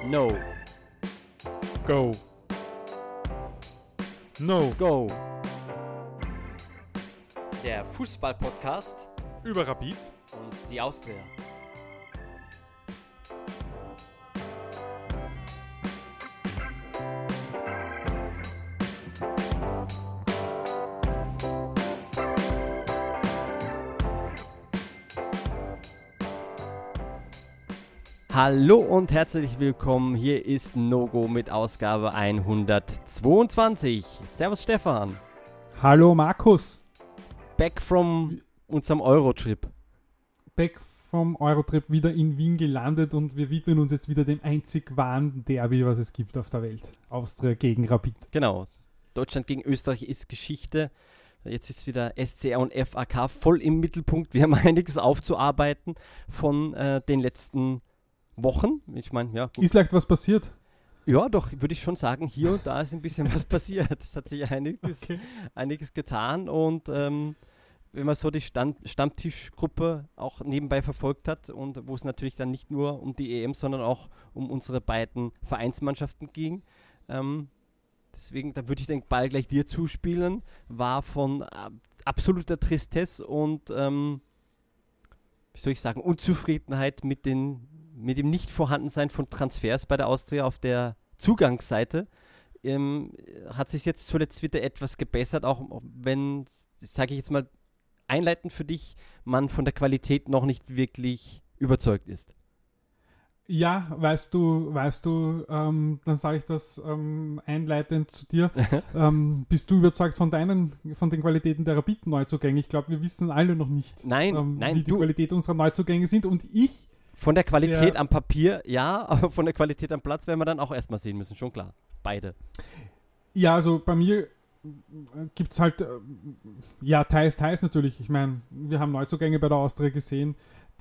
No. Go. No. Go. Der Fußball-Podcast Über Rapid und die Austria. Hallo und herzlich willkommen. Hier ist No-Go mit Ausgabe 122. Servus Stefan. Hallo Markus. Back from unserem Eurotrip. Back vom Eurotrip wieder in Wien gelandet und wir widmen uns jetzt wieder dem einzig wahren Derby, was es gibt auf der Welt. Austria gegen Rapid. Genau. Deutschland gegen Österreich ist Geschichte. Jetzt ist wieder SCR und FAK voll im Mittelpunkt. Wir haben einiges aufzuarbeiten von den letzten Wochen. Ich meine, ja. Gut. Ist leicht was passiert? Ja, doch, würde ich schon sagen, hier und da ist ein bisschen was passiert. Es hat sich einiges getan und wenn man so die Stammtischgruppe auch nebenbei verfolgt hat und wo es natürlich dann nicht nur um die EM, sondern auch um unsere beiden Vereinsmannschaften ging. Deswegen, da würde ich den Ball gleich dir zuspielen, war von absoluter Tristesse und wie soll ich sagen, Unzufriedenheit mit dem Nicht-Vorhandensein von Transfers bei der Austria auf der Zugangsseite. Hat sich jetzt zuletzt wieder etwas gebessert, auch wenn, sage ich jetzt mal, einleitend für dich, man von der Qualität noch nicht wirklich überzeugt ist. Ja, weißt du, dann sage ich das einleitend zu dir. Bist du überzeugt von den Qualitäten der Rapid-Neuzugänge? Ich glaube, wir wissen alle noch nicht, wie die Qualität unserer Neuzugänge sind und von der Qualität am Papier, ja, aber von der Qualität am Platz werden wir dann auch erstmal sehen müssen, schon klar. Beide. Ja, also bei mir gibt es halt, teils natürlich. Ich meine, wir haben Neuzugänge bei der Austria gesehen,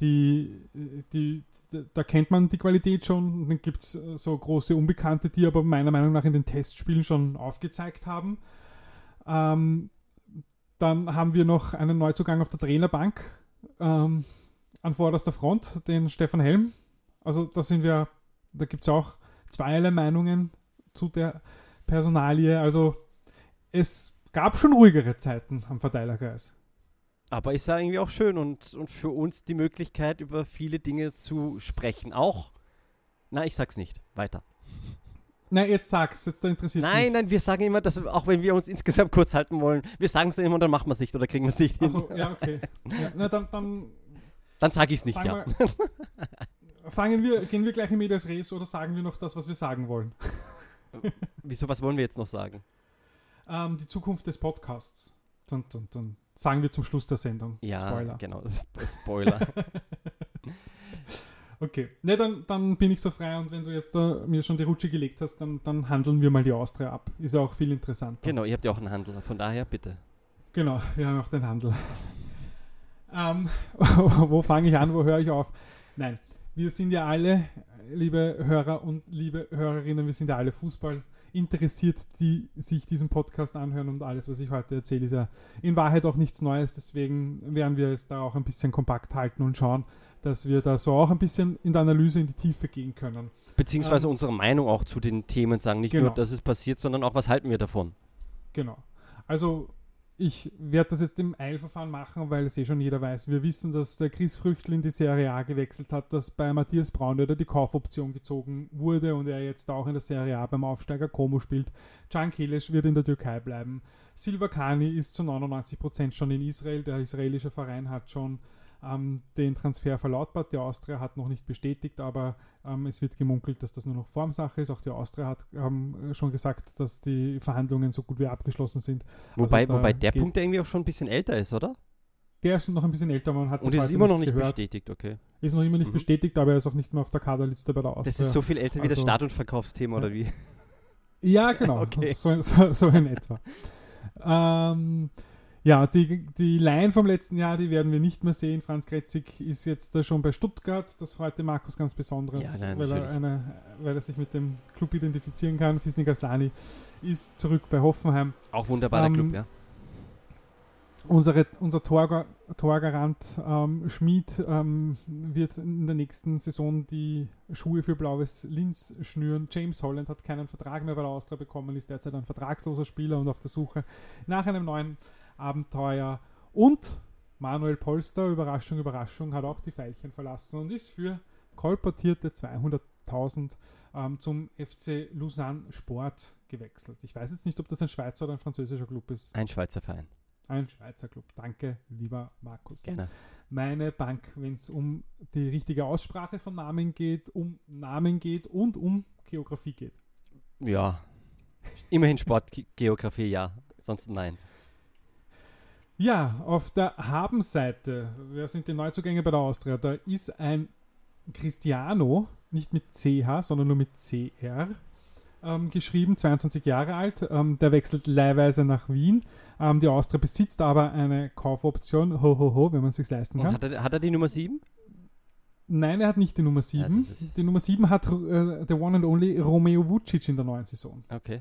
da kennt man die Qualität schon. Dann gibt es so große Unbekannte, die aber meiner Meinung nach in den Testspielen schon aufgezeigt haben. Dann haben wir noch einen Neuzugang auf der Trainerbank, an vorderster Front, den Stefan Helm. Also da gibt es auch zweierlei Meinungen zu der Personalie. Also es gab schon ruhigere Zeiten am Verteilerkreis. Aber ist ja irgendwie auch schön und für uns die Möglichkeit, über viele Dinge zu sprechen. Auch, ich sag's nicht. Weiter. Nein, jetzt sag's. Jetzt interessiert es mich. Nein, wir sagen immer, dass auch wenn wir uns insgesamt kurz halten wollen, wir sagen es dann immer und dann machen wir es nicht oder kriegen wir es nicht hin. Also, ja, okay. Ja, dann sage ich es nicht, ja. Gehen wir gleich in Medias Res oder sagen wir noch das, was wir sagen wollen? Wieso, was wollen wir jetzt noch sagen? Die Zukunft des Podcasts. Dann sagen wir zum Schluss der Sendung. Ja, Spoiler. Genau, Spoiler. Okay, dann bin ich so frei und wenn du jetzt mir schon die Rutsche gelegt hast, dann handeln wir mal die Austria ab. Ist ja auch viel interessanter. Genau, ihr habt ja auch einen Handel, von daher bitte. Genau, wir haben auch den Handel. Wo fange ich an, wo höre ich auf? Nein, wir sind ja alle, liebe Hörer und liebe Hörerinnen, wir sind ja alle Fußball interessiert, die sich diesen Podcast anhören und alles, was ich heute erzähle, ist ja in Wahrheit auch nichts Neues, deswegen werden wir es da auch ein bisschen kompakt halten und schauen, dass wir da so auch ein bisschen in der Analyse in die Tiefe gehen können. Beziehungsweise unsere Meinung auch zu den Themen sagen, nicht nur, dass es passiert, sondern auch, was halten wir davon? Genau. Also ich werde das jetzt im Eilverfahren machen, weil es schon jeder weiß. Wir wissen, dass der Chris Früchtl in die Serie A gewechselt hat, dass bei Matthias Braunöder die Kaufoption gezogen wurde und er jetzt auch in der Serie A beim Aufsteiger Como spielt. Can Keleş wird in der Türkei bleiben. Silva Kani ist zu 99% schon in Israel. Der israelische Verein hat schon den Transfer verlautbart. Die Austria hat noch nicht bestätigt, aber es wird gemunkelt, dass das nur noch Formsache ist. Auch die Austria hat schon gesagt, dass die Verhandlungen so gut wie abgeschlossen sind. Wobei der Punkt irgendwie auch schon ein bisschen älter ist, oder? Der ist noch ein bisschen älter, man hat und ist immer noch nicht bestätigt, okay. Ist noch immer nicht bestätigt, aber er ist auch nicht mehr auf der Kaderliste bei der Austria. Das ist so viel älter wie das Start- und Verkaufsthema, oder wie? Ja, genau. Okay. So in etwa. Die Laien vom letzten Jahr, die werden wir nicht mehr sehen. Franz Kretzig ist jetzt schon bei Stuttgart. Das freut den Markus ganz besonders, weil er sich mit dem Club identifizieren kann. Fisnik Aslani ist zurück bei Hoffenheim. Auch wunderbarer Club, ja. Unser Torgarant Schmid wird in der nächsten Saison die Schuhe für blaues Linz schnüren. James Holland hat keinen Vertrag mehr bei der Austria bekommen, ist derzeit ein vertragsloser Spieler und auf der Suche nach einem neuen Abenteuer. Und Manuel Polster, Überraschung, Überraschung, hat auch die Veilchen verlassen und ist für kolportierte 200.000 zum FC Lausanne Sport gewechselt. Ich weiß jetzt nicht, ob das ein Schweizer oder ein französischer Club ist. Ein Schweizer Verein. Ein Schweizer Club. Danke, lieber Markus. Gerne. Meine Bank, wenn es um die richtige Aussprache von Namen geht und um Geografie geht. Ja, immerhin Sportgeografie, ja. Sonst nein. Ja, auf der Habenseite, wer sind die Neuzugänge bei der Austria? Da ist ein Cristiano, nicht mit CH, sondern nur mit CR, geschrieben, 22 Jahre alt. Der wechselt leihweise nach Wien. Die Austria besitzt aber eine Kaufoption, wenn man es sich leisten kann. Und hat er die Nummer 7? Nein, er hat nicht die Nummer 7. Ja, die Nummer 7 hat der One and Only Romeo Vucic in der neuen Saison. Okay.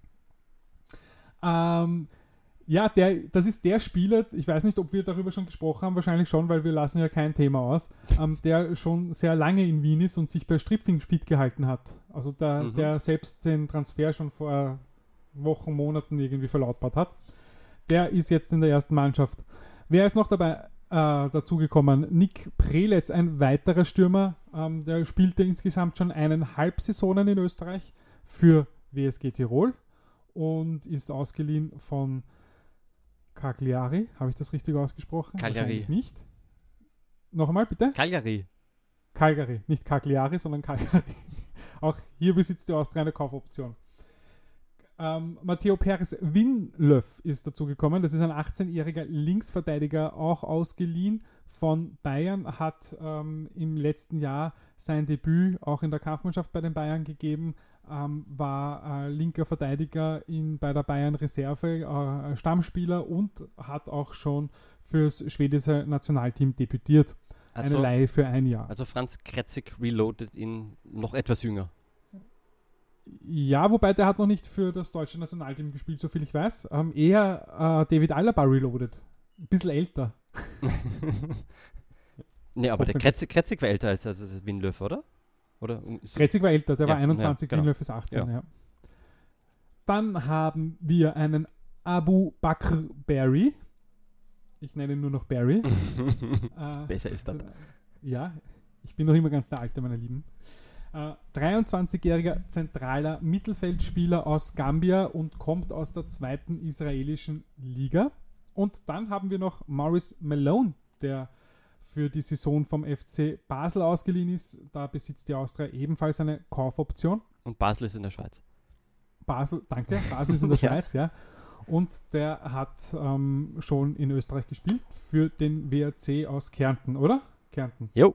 Das ist der Spieler, ich weiß nicht, ob wir darüber schon gesprochen haben, wahrscheinlich schon, weil wir lassen ja kein Thema aus, der schon sehr lange in Wien ist und sich bei Stripfing fit gehalten hat. Also der selbst den Transfer schon vor Wochen, Monaten irgendwie verlautbart hat. Der ist jetzt in der ersten Mannschaft. Wer ist noch dabei dazugekommen? Nick Preletz, ein weiterer Stürmer, der spielte insgesamt schon 1,5 Saisonen in Österreich für WSG Tirol und ist ausgeliehen von Cagliari, habe ich das richtig ausgesprochen? Cagliari. Nicht. Noch einmal, bitte? Cagliari, nicht Cagliari, sondern Cagliari. Auch hier besitzt die Austria eine Kaufoption. Matteo Perez Winlöf ist dazugekommen. Das ist ein 18-jähriger Linksverteidiger, auch ausgeliehen von Bayern, hat im letzten Jahr sein Debüt auch in der Kampfmannschaft bei den Bayern gegeben, war linker Verteidiger bei der Bayern-Reserve, Stammspieler und hat auch schon fürs schwedische Nationalteam debütiert. Also, eine Leihe für ein Jahr. Also Franz Kretzig reloaded ihn noch etwas jünger. Ja, wobei der hat noch nicht für das deutsche Nationalteam gespielt, soviel ich weiß. Eher David Alaba reloaded. Ein bisschen älter. Nee, aber der Kretzig war älter als Winlöf, oder? Kretzig war älter, der war 21, ja, genau. Winlöf ist 18, ja. Dann haben wir einen Abu Bakr Barry. Ich nenne ihn nur noch Barry. Besser ist das. Ja, ich bin noch immer ganz der Alte, meine Lieben. 23-jähriger zentraler Mittelfeldspieler aus Gambia und kommt aus der zweiten israelischen Liga. Und dann haben wir noch Maurice Malone, der für die Saison vom FC Basel ausgeliehen ist. Da besitzt die Austria ebenfalls eine Kaufoption. Und Basel ist in der Schweiz. Basel ist in der Schweiz, ja. Und der hat schon in Österreich gespielt für den WRC aus Kärnten, oder? Kärnten. Jo.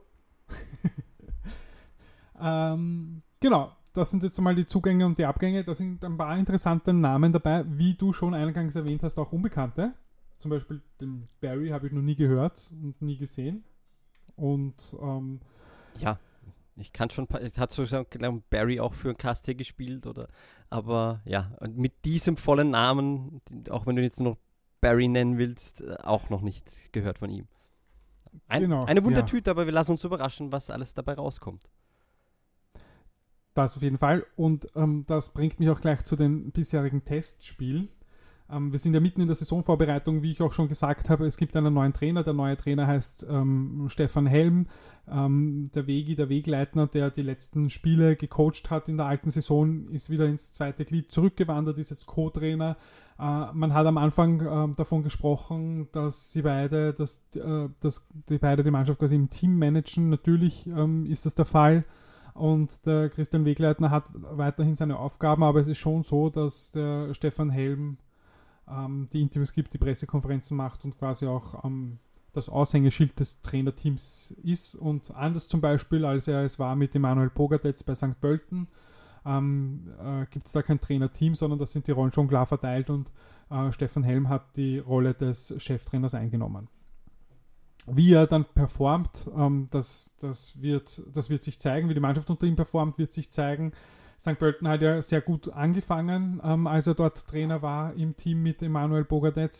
Genau, das sind jetzt einmal die Zugänge und die Abgänge. Da sind ein paar interessante Namen dabei, wie du schon eingangs erwähnt hast, auch Unbekannte. Zum Beispiel den Barry habe ich noch nie gehört und nie gesehen. Und ja, ich kann schon, hat so Barry auch für ein KST gespielt, aber ja, mit diesem vollen Namen, auch wenn du jetzt noch Barry nennen willst, auch noch nicht gehört von ihm. Eine Wundertüte, aber wir lassen uns überraschen, was alles dabei rauskommt. Das auf jeden Fall. Und das bringt mich auch gleich zu den bisherigen Testspielen. Wir sind ja mitten in der Saisonvorbereitung, wie ich auch schon gesagt habe. Es gibt einen neuen Trainer. Der neue Trainer heißt Stefan Helm. Der Wegleitner, der die letzten Spiele gecoacht hat in der alten Saison, ist wieder ins zweite Glied zurückgewandert, ist jetzt Co-Trainer. Man hat am Anfang davon gesprochen, dass die beide die Mannschaft quasi im Team managen. Natürlich ist das der Fall. Und der Christian Wegleitner hat weiterhin seine Aufgaben, aber es ist schon so, dass der Stefan Helm die Interviews gibt, die Pressekonferenzen macht und quasi auch das Aushängeschild des Trainerteams ist. Und anders zum Beispiel, als er es war mit Emanuel Pogatetz bei St. Pölten, gibt es da kein Trainerteam, sondern das sind die Rollen schon klar verteilt und Stefan Helm hat die Rolle des Cheftrainers eingenommen. Wie er dann performt, das wird sich zeigen. Wie die Mannschaft unter ihm performt, wird sich zeigen. St. Pölten hat ja sehr gut angefangen, als er dort Trainer war im Team mit Emanuel Pogatetz.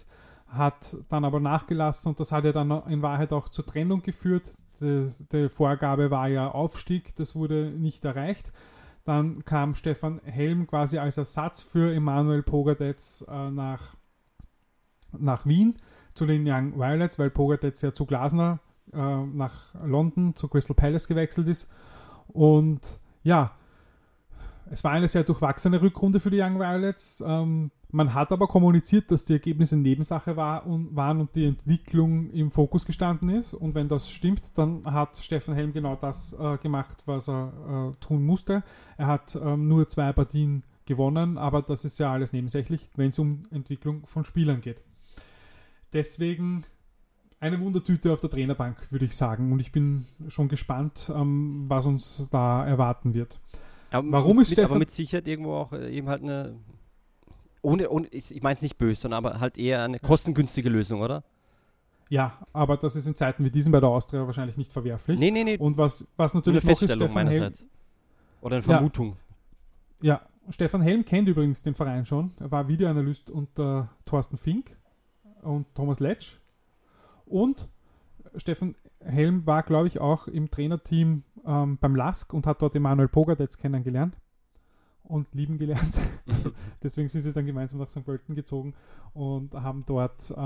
hat dann aber nachgelassen und das hat ja dann in Wahrheit auch zur Trennung geführt. Die Vorgabe war ja Aufstieg, das wurde nicht erreicht. Dann kam Stefan Helm quasi als Ersatz für Emanuel Pogatetz nach Wien zu den Young Violets, weil Pogatetz ja zu Glasner nach London zu Crystal Palace gewechselt ist. Und ja, es war eine sehr durchwachsene Rückrunde für die Young Violets. Man hat aber kommuniziert, dass die Ergebnisse Nebensache waren und die Entwicklung im Fokus gestanden ist. Und wenn das stimmt, dann hat Stefan Helm genau das gemacht, was er tun musste. Er hat nur 2 Partien gewonnen, aber das ist ja alles nebensächlich, wenn es um Entwicklung von Spielern geht. Deswegen eine Wundertüte auf der Trainerbank, würde ich sagen. Und ich bin schon gespannt, was uns da erwarten wird. Aber warum ist Stefan... Aber mit Sicherheit irgendwo auch eben halt eine... ich meine es nicht böse, sondern aber halt eher eine kostengünstige Lösung, oder? Ja, aber das ist in Zeiten wie diesen bei der Austria wahrscheinlich nicht verwerflich. Nee. Und was natürlich eine noch ist, Stefan Helm... Oder eine Vermutung. Ja, Stefan Helm kennt übrigens den Verein schon. Er war Videoanalyst unter Thorsten Fink und Thomas Letsch. Und Stefan Helm war, glaube ich, auch im Trainerteam beim LASK und hat dort Emanuel Pogatetz kennengelernt und lieben gelernt. Also deswegen sind sie dann gemeinsam nach St. Pölten gezogen und haben dort St.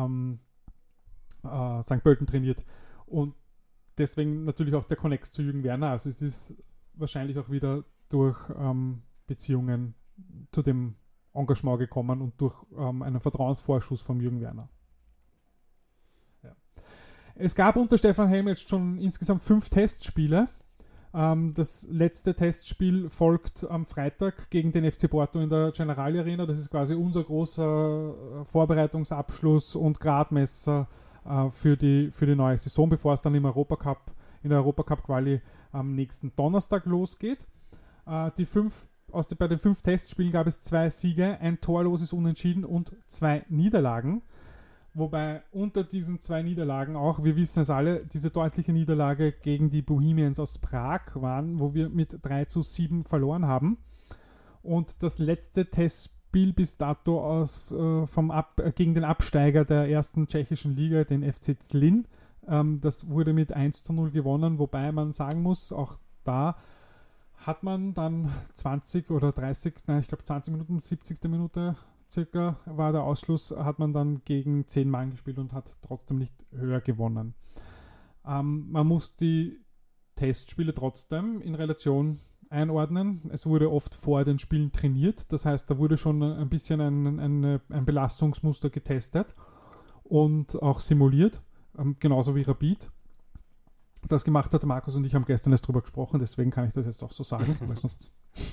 Pölten trainiert. Und deswegen natürlich auch der Connex zu Jürgen Werner. Also es ist wahrscheinlich auch wieder durch Beziehungen zu dem Engagement gekommen und durch einen Vertrauensvorschuss von Jürgen Werner. Ja. Es gab unter Stefan Helm jetzt schon insgesamt 5 Testspiele. Das letzte Testspiel folgt am Freitag gegen den FC Porto in der Generali Arena. Das ist quasi unser großer Vorbereitungsabschluss und Gradmesser für die neue Saison, bevor es dann in der Europacup-Quali am nächsten Donnerstag losgeht. Bei den 5 Testspielen gab es 2 Siege, ein torloses Unentschieden und 2 Niederlagen. Wobei unter diesen 2 Niederlagen auch, wir wissen es alle, diese deutliche Niederlage gegen die Bohemians aus Prag waren, wo wir mit 3:7 verloren haben. Und das letzte Testspiel bis dato gegen den Absteiger der ersten tschechischen Liga, den FC Zlín, das wurde mit 1:0 gewonnen, wobei man sagen muss, auch da hat man dann 20 Minuten, 70. Minute circa war der Ausschluss, hat man dann gegen 10 Mann gespielt und hat trotzdem nicht höher gewonnen. Man muss die Testspiele trotzdem in Relation einordnen. Es wurde oft vor den Spielen trainiert, das heißt, da wurde schon ein bisschen ein Belastungsmuster getestet und auch simuliert, genauso wie Rapid das gemacht hat. Markus und ich haben gestern erst drüber gesprochen, deswegen kann ich das jetzt auch so sagen. Weil sonst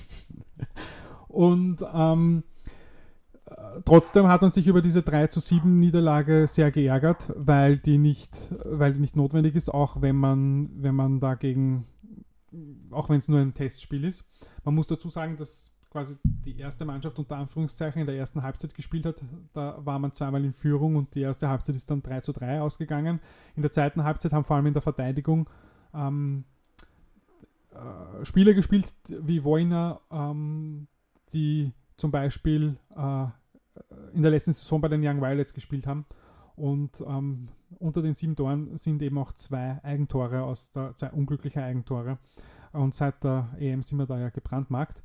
und trotzdem hat man sich über diese 3:7 Niederlage sehr geärgert, weil die nicht notwendig ist, auch wenn man dagegen, auch wenn es nur ein Testspiel ist. Man muss dazu sagen, dass quasi die erste Mannschaft unter Anführungszeichen in der ersten Halbzeit gespielt hat. Da war man zweimal in Führung und die erste Halbzeit ist dann 3:3 ausgegangen. In der zweiten Halbzeit haben vor allem in der Verteidigung Spieler gespielt wie Wojna, die zum Beispiel in der letzten Saison bei den Young Violets gespielt haben. Und unter den 7 Toren sind eben auch 2 2 unglückliche Eigentore. Und seit der EM sind wir da ja gebrandmarkt.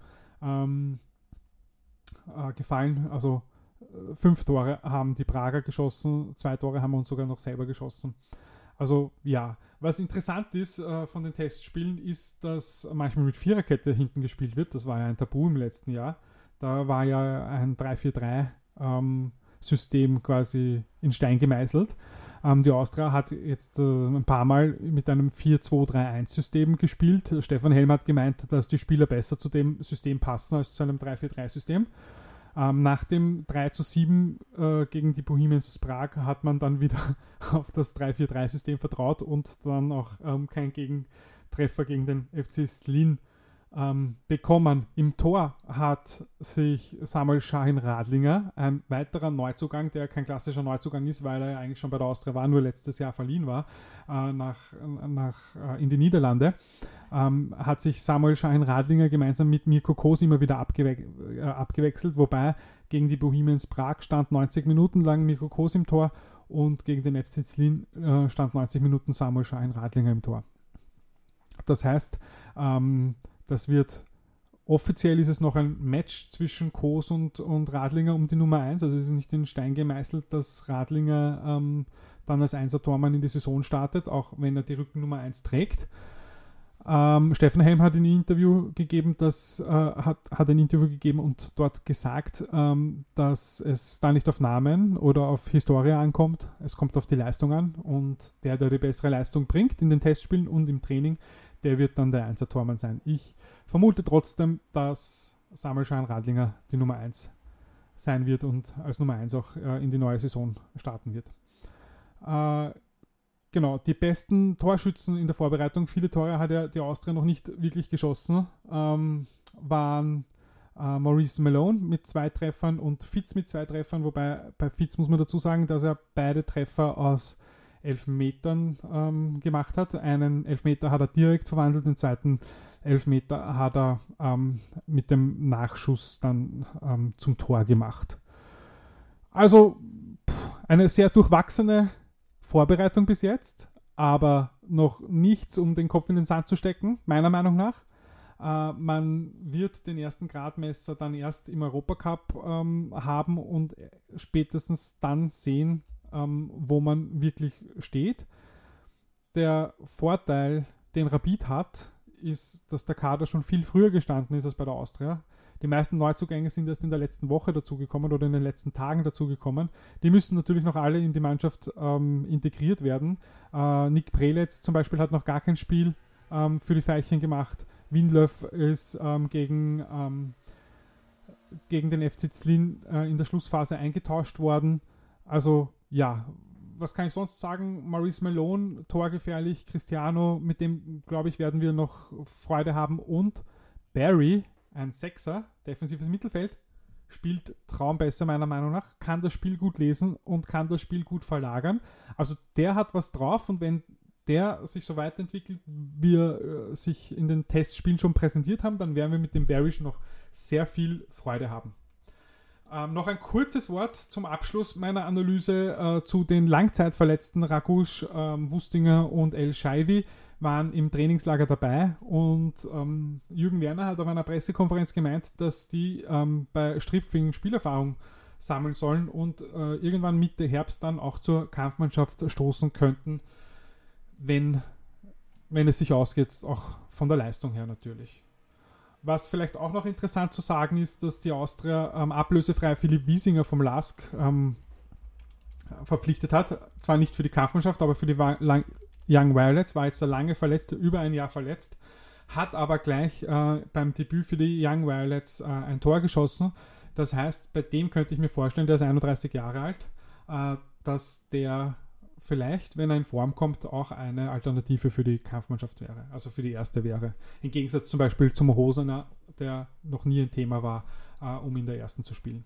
Gefallen. Also 5 Tore haben die Prager geschossen, 2 Tore haben wir uns sogar noch selber geschossen. Also ja, was interessant ist von den Testspielen ist, dass manchmal mit Viererkette hinten gespielt wird. Das war ja ein Tabu im letzten Jahr. Da war ja ein 3-4-3-System quasi in Stein gemeißelt. Die Austria hat jetzt ein paar Mal mit einem 4-2-3-1-System gespielt. Stefan Helm hat gemeint, dass die Spieler besser zu dem System passen als zu einem 3-4-3-System. Nach dem 3:7 gegen die Bohemians aus Prag hat man dann wieder auf das 3-4-3-System vertraut und dann auch keinen Gegentreffer gegen den FC Zlín bekommen. Im Tor hat sich Samuel Schahin-Radlinger, ein weiterer Neuzugang, der kein klassischer Neuzugang ist, weil er ja eigentlich schon bei der Austria war, nur letztes Jahr verliehen war, in die Niederlande. hat sich Samuel Schein-Radlinger gemeinsam mit Mirko Kos immer wieder abgewechselt, wobei gegen die Bohemians Prag stand 90 Minuten lang Mirko Kos im Tor und gegen den FC Zlin stand 90 Minuten Samuel Schein-Radlinger im Tor. Das heißt, offiziell ist es noch ein Match zwischen Kos und Radlinger um die Nummer 1, also es ist nicht in Stein gemeißelt, dass Radlinger dann als Einser-Tormann in die Saison startet, auch wenn er die Rückennummer 1 trägt. Steffen Helm hat ein Interview gegeben, und dort gesagt, dass es da nicht auf Namen oder auf Historie ankommt, es kommt auf die Leistung an und der die bessere Leistung bringt in den Testspielen und im Training, der wird dann der Einser-Tormann sein. Ich vermute trotzdem, dass Samuel Schein-Radlinger die Nummer 1 sein wird und als Nummer 1 auch in die neue Saison starten wird. Genau, die besten Torschützen in der Vorbereitung, viele Tore hat ja die Austria noch nicht wirklich geschossen, waren Maurice Malone mit 2 Treffern und Fitz mit 2 Treffern, wobei bei Fitz muss man dazu sagen, dass er beide Treffer aus Elfmetern gemacht hat. Einen Elfmeter hat er direkt verwandelt, den zweiten Elfmeter hat er mit dem Nachschuss dann zum Tor gemacht. Also eine sehr durchwachsene Vorbereitung bis jetzt, aber noch nichts, um den Kopf in den Sand zu stecken, meiner Meinung nach. Man wird den ersten Gradmesser dann erst im Europacup haben und spätestens dann sehen, wo man wirklich steht. Der Vorteil, den Rapid hat, ist, dass der Kader schon viel früher gestanden ist als bei der Austria. Die meisten Neuzugänge sind erst in der letzten Woche dazugekommen oder in den letzten Tagen dazugekommen. Die müssen natürlich noch alle in die Mannschaft integriert werden. Nick Preletz zum Beispiel hat noch gar kein Spiel für die Veilchen gemacht. Winlöf ist gegen den FC Zlin in der Schlussphase eingetauscht worden. Also ja, was kann ich sonst sagen? Maurice Malone, torgefährlich. Cristiano, mit dem, glaube ich, werden wir noch Freude haben. Und Barry, ein Sechser, defensives Mittelfeld, spielt traumbesser meiner Meinung nach, kann das Spiel gut lesen und kann das Spiel gut verlagern. Also der hat was drauf und wenn der sich so weiterentwickelt, wie er sich in den Testspielen schon präsentiert haben, dann werden wir mit dem Barry noch sehr viel Freude haben. Noch ein kurzes Wort zum Abschluss meiner Analyse zu den Langzeitverletzten. Ragusch, Wustinger und El Shaiwi waren im Trainingslager dabei und Jürgen Werner hat auf einer Pressekonferenz gemeint, dass die bei Stripfing Spielerfahrung sammeln sollen und irgendwann Mitte Herbst dann auch zur Kampfmannschaft stoßen könnten, wenn es sich ausgeht, auch von der Leistung her natürlich. Was vielleicht auch noch interessant zu sagen ist, dass die Austria ablösefrei Philipp Wiesinger vom LASK verpflichtet hat. Zwar nicht für die Kampfmannschaft, aber für die Young Violets, war jetzt lange verletzt, über ein Jahr verletzt, hat aber gleich beim Debüt für die Young Violets ein Tor geschossen. Das heißt, bei dem könnte ich mir vorstellen, der ist 31 Jahre alt, dass der vielleicht, wenn er in Form kommt, auch eine Alternative für die Kampfmannschaft wäre, also für die erste wäre. Im Gegensatz zum Beispiel zum Rosener, der noch nie ein Thema war, um in der ersten zu spielen.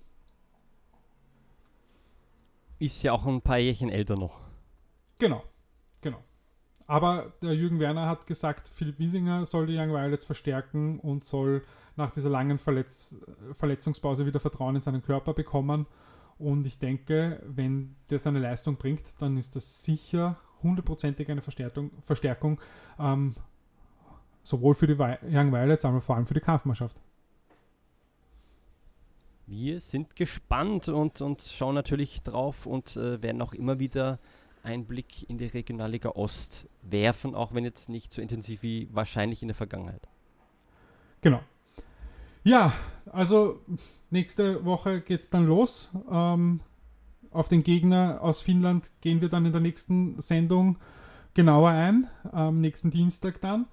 Ist ja auch ein paar Jährchen älter noch. Genau. Aber der Jürgen Werner hat gesagt, Philipp Wiesinger soll die Young Violets verstärken und soll nach dieser langen Verletzungspause wieder Vertrauen in seinen Körper bekommen. Und ich denke, wenn der seine Leistung bringt, dann ist das sicher 100%ig eine Verstärkung sowohl für die Young Violets, aber vor allem für die Kampfmannschaft. Wir sind gespannt und schauen natürlich drauf und werden auch immer wieder einen Blick in die Regionalliga Ost werfen, auch wenn jetzt nicht so intensiv wie wahrscheinlich in der Vergangenheit. Genau. Ja, also nächste Woche geht es dann los. Auf den Gegner aus Finnland gehen wir dann in der nächsten Sendung genauer ein, am nächsten Dienstag dann.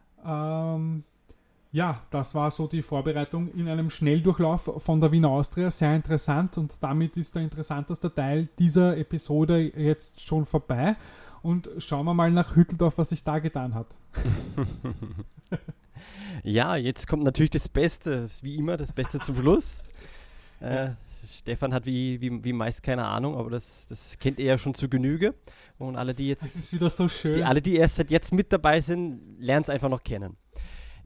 Ja, das war so die Vorbereitung in einem Schnelldurchlauf von der Wiener Austria. Sehr interessant und damit ist der interessanteste Teil dieser Episode jetzt schon vorbei. Und schauen wir mal nach Hütteldorf, was sich da getan hat. Ja, jetzt kommt natürlich das Beste, wie immer, das Beste zum Schluss. Stefan hat wie meist keine Ahnung, aber das kennt er ja schon zu Genüge. Und alle, die jetzt... Es ist wieder so schön. Alle, die erst seit jetzt mit dabei sind, lernen es einfach noch kennen.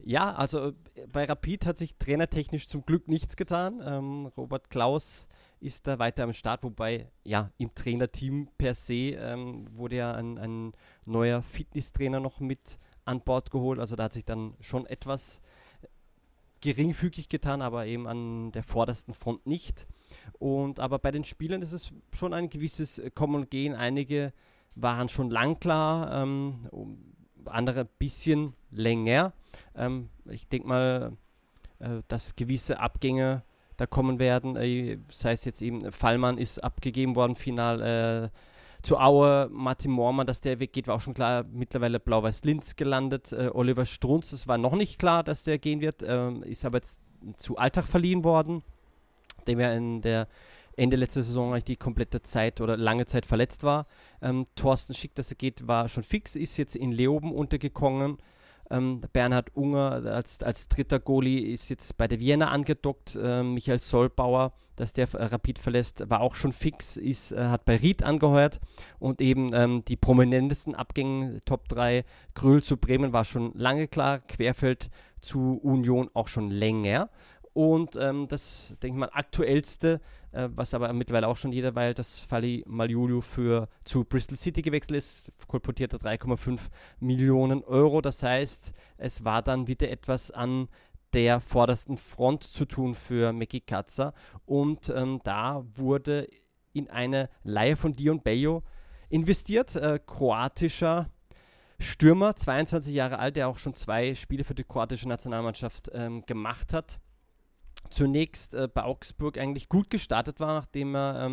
Ja, also bei Rapid hat sich trainertechnisch zum Glück nichts getan. Robert Klaus ist da weiter am Start, wobei ja im Trainerteam per se wurde ja ein neuer Fitnesstrainer noch mit an Bord geholt. Also da hat sich dann schon etwas geringfügig getan, aber eben an der vordersten Front nicht. Aber bei den Spielern ist es schon ein gewisses Kommen und Gehen. Einige waren schon lang klar, andere ein bisschen länger. Ich denke mal, dass gewisse Abgänge da kommen werden. Sei es jetzt eben, Fallmann ist abgegeben worden, final zu Aue. Martin Moormann, dass der weggeht, war auch schon klar. Mittlerweile Blau-Weiß Linz gelandet. Oliver Strunz, es war noch nicht klar, dass der gehen wird. Ist aber jetzt zu Alltag verliehen worden. Dem er in der Ende letzter Saison eigentlich die komplette Zeit oder lange Zeit verletzt war. Thorsten Schick, dass er geht, war schon fix, ist jetzt in Leoben untergekommen. Bernhard Unger als dritter Goalie ist jetzt bei der Vienna angedockt. Michael Solbauer, dass der Rapid verlässt, war auch schon fix, hat bei Ried angeheuert. Und eben die prominentesten Abgänge, Top 3, Gröhl zu Bremen war schon lange klar, Querfeld zu Union auch schon länger. Und das, denke ich mal, aktuellste, was aber mittlerweile auch schon jeder weiß, dass Fali Maliulu zu Bristol City gewechselt ist, kolportierte 3,5 Millionen Euro. Das heißt, es war dann wieder etwas an der vordersten Front zu tun für Meki Katza. Und da wurde in eine Leihe von Dion Bello investiert, kroatischer Stürmer, 22 Jahre alt, der auch schon 2 Spiele für die kroatische Nationalmannschaft gemacht hat. Zunächst bei Augsburg eigentlich gut gestartet war, nachdem er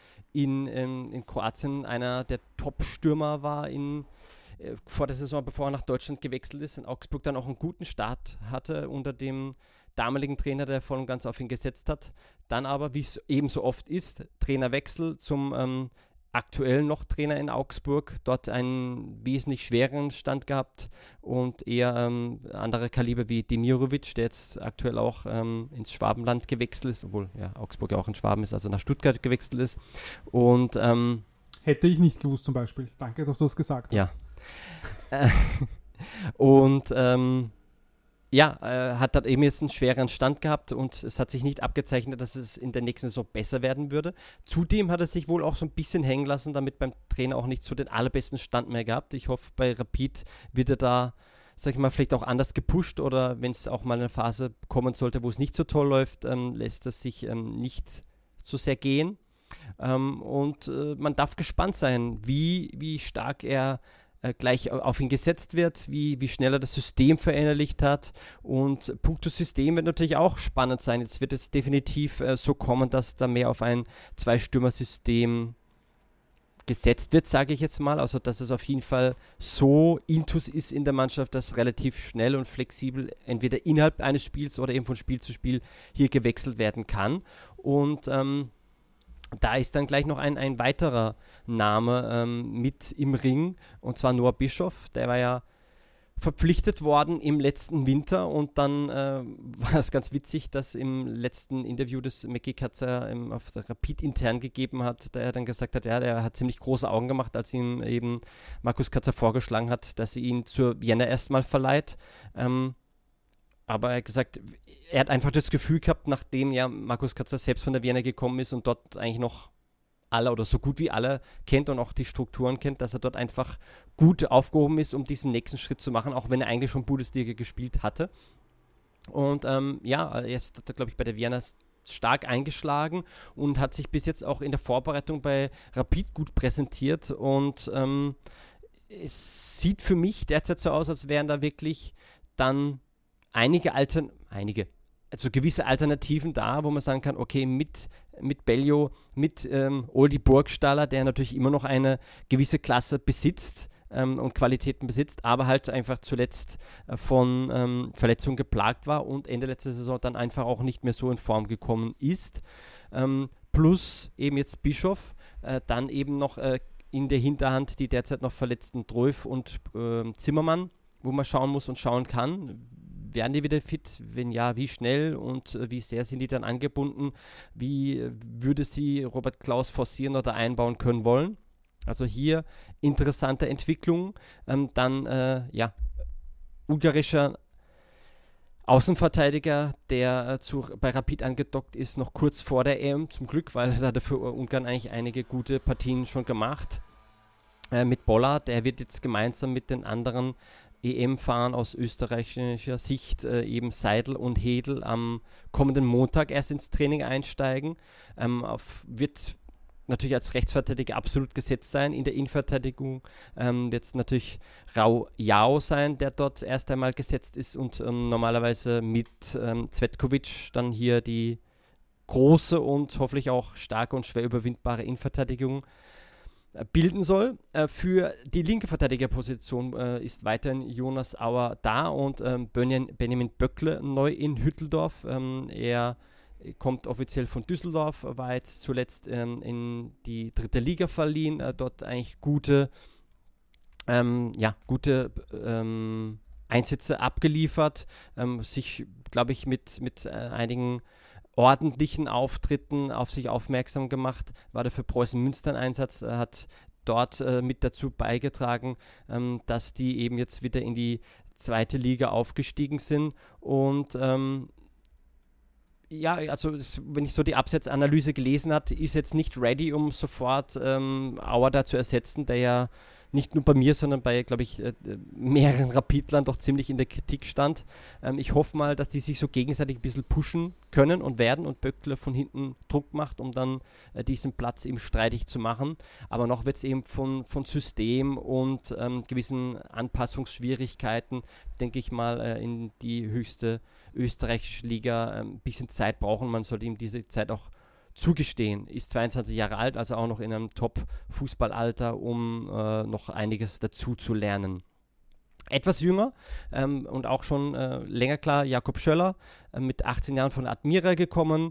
in Kroatien einer der Top-Stürmer war vor der Saison, bevor er nach Deutschland gewechselt ist. In Augsburg dann auch einen guten Start hatte unter dem damaligen Trainer, der voll und ganz auf ihn gesetzt hat. Dann aber, wie es eben so oft ist, Trainerwechsel zum aktuell noch Trainer in Augsburg, dort einen wesentlich schwereren Stand gehabt und eher andere Kaliber wie Demirovic, der jetzt aktuell auch ins Schwabenland gewechselt ist, obwohl ja, Augsburg ja auch in Schwaben ist, also nach Stuttgart gewechselt ist. Und hätte ich nicht gewusst zum Beispiel. Danke, dass du es gesagt hast. Ja. Und hat dann eben jetzt einen schweren Stand gehabt und es hat sich nicht abgezeichnet, dass es in der nächsten Saison besser werden würde. Zudem hat er sich wohl auch so ein bisschen hängen lassen, damit beim Trainer auch nicht so den allerbesten Stand mehr gehabt. Ich hoffe, bei Rapid wird er da, sag ich mal, vielleicht auch anders gepusht oder wenn es auch mal eine Phase kommen sollte, wo es nicht so toll läuft, lässt es sich nicht so sehr gehen. Und man darf gespannt sein, wie stark er gleich auf ihn gesetzt wird, wie schnell er das System verinnerlicht hat und puncto System wird natürlich auch spannend sein. Jetzt wird es definitiv so kommen, dass da mehr auf ein Zwei-Stürmer-System gesetzt wird, sage ich jetzt mal, also dass es auf jeden Fall so intus ist in der Mannschaft, dass relativ schnell und flexibel entweder innerhalb eines Spiels oder eben von Spiel zu Spiel hier gewechselt werden kann und da ist dann gleich noch ein weiterer Name mit im Ring, und zwar Noah Bischoff. Der war ja verpflichtet worden im letzten Winter und dann war es ganz witzig, dass im letzten Interview das Meki Katza auf der Rapid intern gegeben hat, da er dann gesagt hat, ja, der hat ziemlich große Augen gemacht, als ihm eben Markus Katza vorgeschlagen hat, dass sie ihn zur Vienna erstmal verleiht. Aber er hat gesagt, er hat einfach das Gefühl gehabt, nachdem ja Markus Katza selbst von der Vienna gekommen ist und dort eigentlich noch alle oder so gut wie alle kennt und auch die Strukturen kennt, dass er dort einfach gut aufgehoben ist, um diesen nächsten Schritt zu machen, auch wenn er eigentlich schon Bundesliga gespielt hatte. Und jetzt hat er, glaube ich, bei der Vienna stark eingeschlagen und hat sich bis jetzt auch in der Vorbereitung bei Rapid gut präsentiert und es sieht für mich derzeit so aus, als wären da wirklich dann gewisse Alternativen da, wo man sagen kann, okay, mit Bello, mit Oldi Burgstaller, der natürlich immer noch eine gewisse Klasse besitzt und Qualitäten besitzt, aber halt einfach zuletzt von Verletzungen geplagt war und Ende letzter Saison dann einfach auch nicht mehr so in Form gekommen ist. Plus eben jetzt Bischof, dann eben noch in der Hinterhand die derzeit noch verletzten Droev und Zimmermann, wo man schauen muss und schauen kann, werden die wieder fit? Wenn ja, wie schnell und wie sehr sind die dann angebunden? Wie würde sie Robert Klaus forcieren oder einbauen können wollen? Also hier interessante Entwicklung. Dann ungarischer Außenverteidiger, der bei Rapid angedockt ist, noch kurz vor der EM, zum Glück, weil er hat für Ungarn eigentlich einige gute Partien schon gemacht. Mit Bolla, der wird jetzt gemeinsam mit den anderen EM-Fahrern aus österreichischer Sicht, eben Seidel und Hedl, am kommenden Montag erst ins Training einsteigen. Wird natürlich als Rechtsverteidiger absolut gesetzt sein. In der Innenverteidigung wird es natürlich Rau Yao sein, der dort erst einmal gesetzt ist und normalerweise mit Cvetkovic dann hier die große und hoffentlich auch starke und schwer überwindbare Innenverteidigung bilden soll. Für die linke Verteidigerposition ist weiterhin Jonas Auer da und Benjamin Böckle neu in Hütteldorf. Er kommt offiziell von Düsseldorf, war jetzt zuletzt in die 3. Liga verliehen, dort eigentlich gute Einsätze abgeliefert, sich, glaube ich, mit einigen ordentlichen Auftritten auf sich aufmerksam gemacht, war der für Preußen Münster ein Einsatz, hat dort mit dazu beigetragen, dass die eben jetzt wieder in die 2. Liga aufgestiegen sind und wenn ich so die Absetzanalyse gelesen habe, ist jetzt nicht ready, um sofort Auer da zu ersetzen, der ja nicht nur bei mir, sondern bei, glaube ich, mehreren Rapidlern doch ziemlich in der Kritik stand. Ich hoffe mal, dass die sich so gegenseitig ein bisschen pushen können und werden und Böckler von hinten Druck macht, um dann diesen Platz eben streitig zu machen. Aber noch wird es eben von System und gewissen Anpassungsschwierigkeiten, denke ich mal, in die höchste österreichische Liga ein bisschen Zeit brauchen. Man sollte ihm diese Zeit auch zugestehen, ist 22 Jahre alt, also auch noch in einem Top-Fußballalter, um noch einiges dazu zu lernen. Etwas jünger und auch schon länger klar, Jakob Schöller, mit 18 Jahren von Admira gekommen,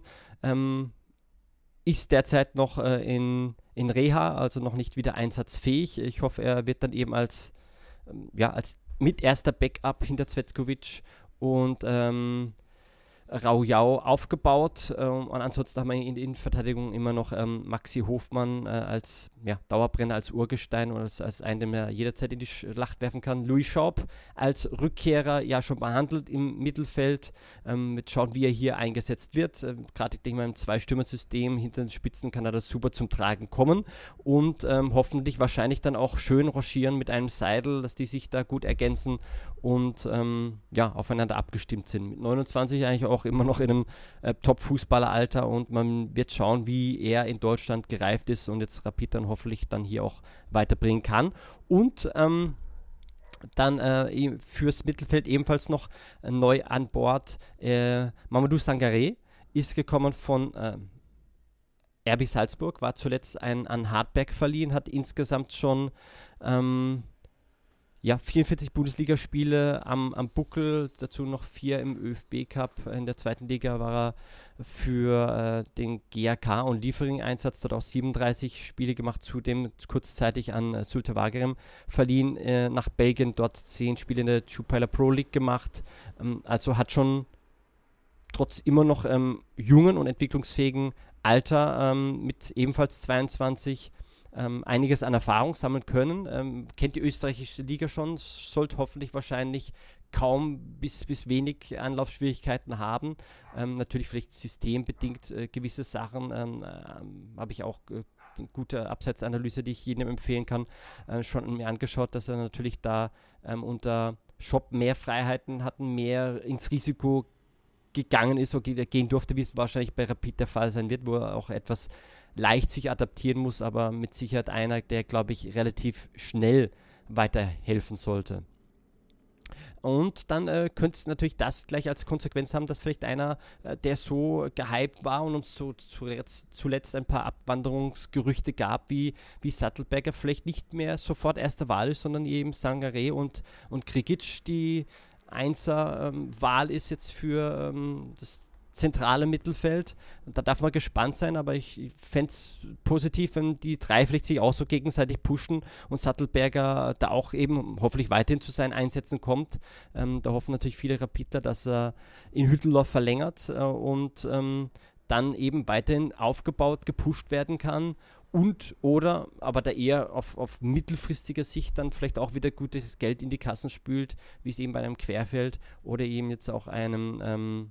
ist derzeit noch in Reha, also noch nicht wieder einsatzfähig. Ich hoffe, er wird dann eben als mit erster Backup hinter Cvetkovic und Rau Yao aufgebaut und ansonsten haben wir in der Innenverteidigung immer noch Maxi Hofmann als Dauerbrenner, als Urgestein und als einen, den man jederzeit in die Schlacht werfen kann. Louis Schaub als Rückkehrer ja schon behandelt im Mittelfeld, mit schauen, wie er hier eingesetzt wird. Gerade, ich denke mal, im Zwei-Stürmer-System hinter den Spitzen kann er das super zum Tragen kommen und hoffentlich wahrscheinlich dann auch schön rochieren mit einem Seidel, dass die sich da gut ergänzen und aufeinander abgestimmt sind. Mit 29 eigentlich auch immer noch in einem Top-Fußballeralter und man wird schauen, wie er in Deutschland gereift ist und jetzt Rapid dann hoffentlich dann hier auch weiterbringen kann. Und dann fürs Mittelfeld ebenfalls noch neu an Bord Mamadou Sangaré ist gekommen von RB Salzburg, war zuletzt an Hartberg verliehen, hat insgesamt schon 44 Bundesligaspiele am Buckel, dazu noch 4 im ÖFB-Cup. In der 2. Liga war er für den GAK und Liefering-Einsatz, dort auch 37 Spiele gemacht, zudem kurzzeitig an Zulte Waregem verliehen, nach Belgien, dort 10 Spiele in der Jupiler Pro League gemacht. Also hat schon trotz immer noch jungen und entwicklungsfähigen Alter mit ebenfalls 22 einiges an Erfahrung sammeln können, kennt die österreichische Liga schon, sollte hoffentlich wahrscheinlich kaum bis wenig Anlaufschwierigkeiten haben. Natürlich vielleicht systembedingt gewisse Sachen, habe ich auch eine gute Abseitsanalyse, die ich jedem empfehlen kann, schon mir angeschaut, dass er natürlich da unter Shop mehr Freiheiten hatten, mehr ins Risiko gegangen ist, gehen durfte, wie es wahrscheinlich bei Rapid der Fall sein wird, wo er auch etwas leicht sich adaptieren muss, aber mit Sicherheit einer, der, glaube ich, relativ schnell weiterhelfen sollte. Und dann könnte es natürlich das gleich als Konsequenz haben, dass vielleicht einer, der so gehypt war und uns zuletzt ein paar Abwanderungsgerüchte gab, wie Sattelberger, vielleicht nicht mehr sofort erste Wahl ist, sondern eben Sangaré und Krigic die Einser-Wahl ist jetzt für das zentrale Mittelfeld. Da darf man gespannt sein, aber ich fände es positiv, wenn die drei vielleicht sich auch so gegenseitig pushen und Sattelberger da auch eben hoffentlich weiterhin zu seinen Einsätzen kommt. Da hoffen natürlich viele Rapidler, dass er in Hütteldorf verlängert und dann eben weiterhin aufgebaut, gepusht werden kann aber da eher auf mittelfristiger Sicht dann vielleicht auch wieder gutes Geld in die Kassen spült, wie es eben bei einem Querfeld oder eben jetzt auch einem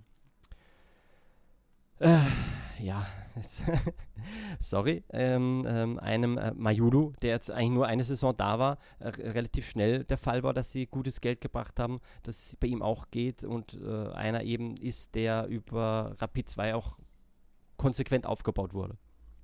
sorry, einem Mayulu, der jetzt eigentlich nur eine Saison da war, relativ schnell der Fall war, dass sie gutes Geld gebracht haben, dass es bei ihm auch geht und einer eben ist, der über Rapid 2 auch konsequent aufgebaut wurde.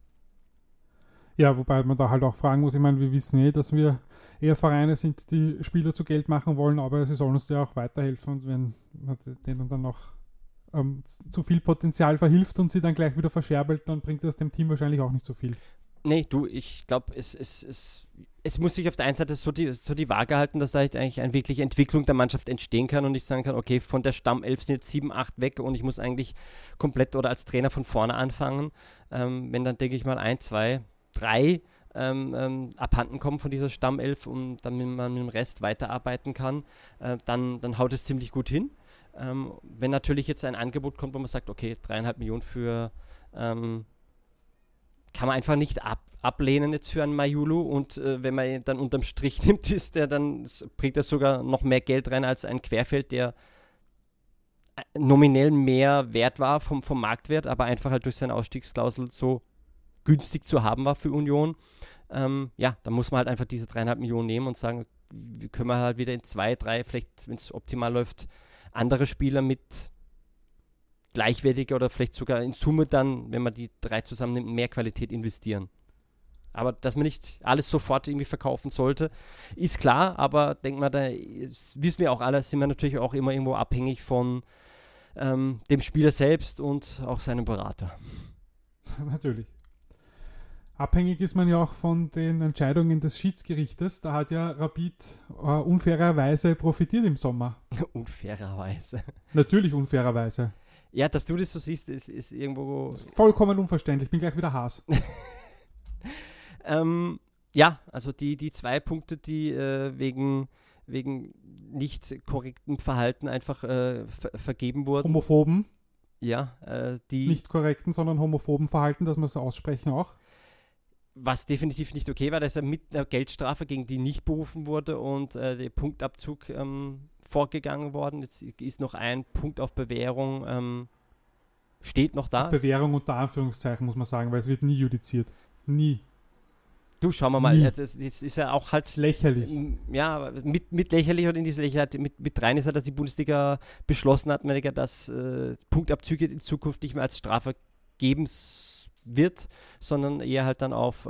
Ja, wobei man da halt auch fragen muss, ich meine, wir wissen dass wir eher Vereine sind, die Spieler zu Geld machen wollen, aber sie sollen uns ja auch weiterhelfen und wenn man denen dann noch zu viel Potenzial verhilft und sie dann gleich wieder verscherbelt, dann bringt das dem Team wahrscheinlich auch nicht so viel. Nee, ich glaube, es muss sich auf der einen Seite so die Waage halten, dass da halt eigentlich eine wirkliche Entwicklung der Mannschaft entstehen kann und ich sagen kann, okay, von der Stammelf sind jetzt 7, 8 weg und ich muss eigentlich komplett oder als Trainer von vorne anfangen. Wenn dann, denke ich mal, 1, 2, 3 abhanden kommen von dieser Stammelf und dann man mit dem Rest weiterarbeiten kann, dann haut es ziemlich gut hin. Wenn natürlich jetzt ein Angebot kommt, wo man sagt, okay, 3,5 Millionen für kann man einfach nicht ablehnen jetzt für einen Mayulu und wenn man ihn dann unterm Strich nimmt, bringt er sogar noch mehr Geld rein als ein Querfeld, der nominell mehr wert war vom Marktwert, aber einfach halt durch seine Ausstiegsklausel so günstig zu haben war für Union. Dann muss man halt einfach diese 3,5 Millionen nehmen und sagen, wie können wir halt wieder in 2, 3, vielleicht, wenn es optimal läuft, andere Spieler mit gleichwertiger oder vielleicht sogar in Summe dann, wenn man die 3 zusammennimmt, mehr Qualität investieren. Aber dass man nicht alles sofort irgendwie verkaufen sollte, ist klar, aber denkt man, da wissen wir auch alle, sind wir natürlich auch immer irgendwo abhängig von dem Spieler selbst und auch seinem Berater. Natürlich. Abhängig ist man ja auch von den Entscheidungen des Schiedsgerichtes. Da hat ja Rapid unfairerweise profitiert im Sommer. Unfairerweise. Natürlich unfairerweise. Ja, dass du das so siehst, ist irgendwo... Das ist vollkommen unverständlich. Ich bin gleich wieder Haas. Also die 2 Punkte, die wegen nicht korrektem Verhalten einfach vergeben wurden. Homophoben. Ja, die... Nicht korrekten, sondern homophoben Verhalten, dass wir es aussprechen auch. Was definitiv nicht okay war, dass er mit einer Geldstrafe, gegen die nicht berufen wurde und der Punktabzug vorgegangen worden. Jetzt ist noch ein Punkt auf Bewährung, steht noch da. Auf Bewährung unter Anführungszeichen, muss man sagen, weil es wird nie judiziert. Nie. Du, schauen wir mal, jetzt ist ja auch halt... Lächerlich. Ja, mit lächerlich oder in diese Lächerheit mit rein ist ja, dass die Bundesliga beschlossen hat, dass Punktabzüge in Zukunft nicht mehr als Strafe geben wird, sondern eher halt dann auf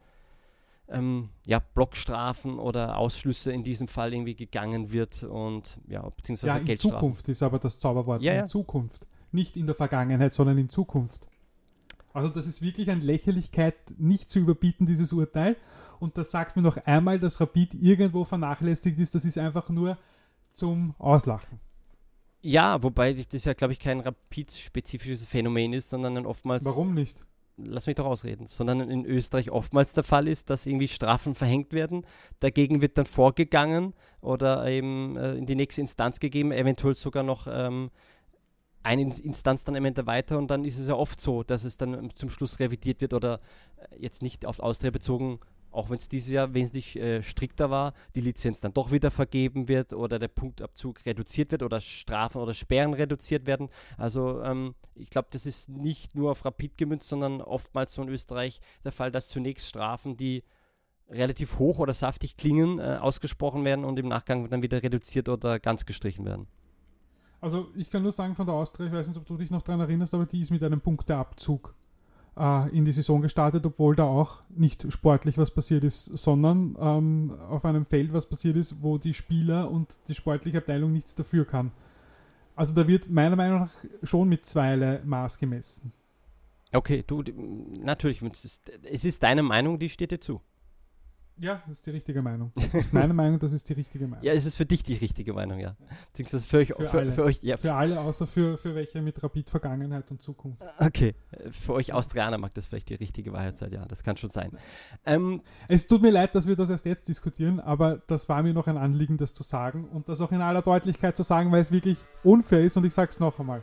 Blockstrafen oder Ausschlüsse in diesem Fall irgendwie gegangen wird und beziehungsweise in Geldstrafen. Zukunft ist aber das Zauberwort. Ja, in Zukunft. Nicht in der Vergangenheit, sondern in Zukunft. Also das ist wirklich an Lächerlichkeit nicht zu überbieten, dieses Urteil. Und das sagt mir noch einmal, dass Rapid irgendwo vernachlässigt ist. Das ist einfach nur zum Auslachen. Ja, wobei das ja, glaube ich, kein Rapid-spezifisches Phänomen ist, sondern dann oftmals... Warum nicht? Lass mich doch ausreden, sondern in Österreich oftmals der Fall ist, dass irgendwie Strafen verhängt werden, dagegen wird dann vorgegangen oder eben in die nächste Instanz gegeben, eventuell sogar noch eine Instanz dann am Ende weiter und dann ist es ja oft so, dass es dann zum Schluss revidiert wird oder jetzt nicht auf Austria bezogen, auch wenn es dieses Jahr wesentlich strikter war, die Lizenz dann doch wieder vergeben wird oder der Punktabzug reduziert wird oder Strafen oder Sperren reduziert werden. Also ich glaube, das ist nicht nur auf Rapid gemünzt, sondern oftmals so in Österreich der Fall, dass zunächst Strafen, die relativ hoch oder saftig klingen, ausgesprochen werden und im Nachgang dann wieder reduziert oder ganz gestrichen werden. Also ich kann nur sagen von der Austria, ich weiß nicht, ob du dich noch daran erinnerst, aber die ist mit einem Punkteabzug in die Saison gestartet, obwohl da auch nicht sportlich was passiert ist, sondern auf einem Feld was passiert ist, wo die Spieler und die sportliche Abteilung nichts dafür kann. Also da wird meiner Meinung nach schon mit zweierlei Maß gemessen. Okay, natürlich, es ist deine Meinung, die steht dir zu. Ja, das ist die richtige Meinung. Das ist meine Meinung, das ist die richtige Meinung. Ja, es ist für dich die richtige Meinung, ja. Beziehungsweise für euch, ja. Für alle, außer für welche mit Rapid Vergangenheit und Zukunft. Okay, für euch Austrianer mag das vielleicht die richtige Wahrheit sein, ja, das kann schon sein. Es tut mir leid, dass wir das erst jetzt diskutieren, aber das war mir noch ein Anliegen, das zu sagen und das auch in aller Deutlichkeit zu sagen, weil es wirklich unfair ist und ich sage es noch einmal.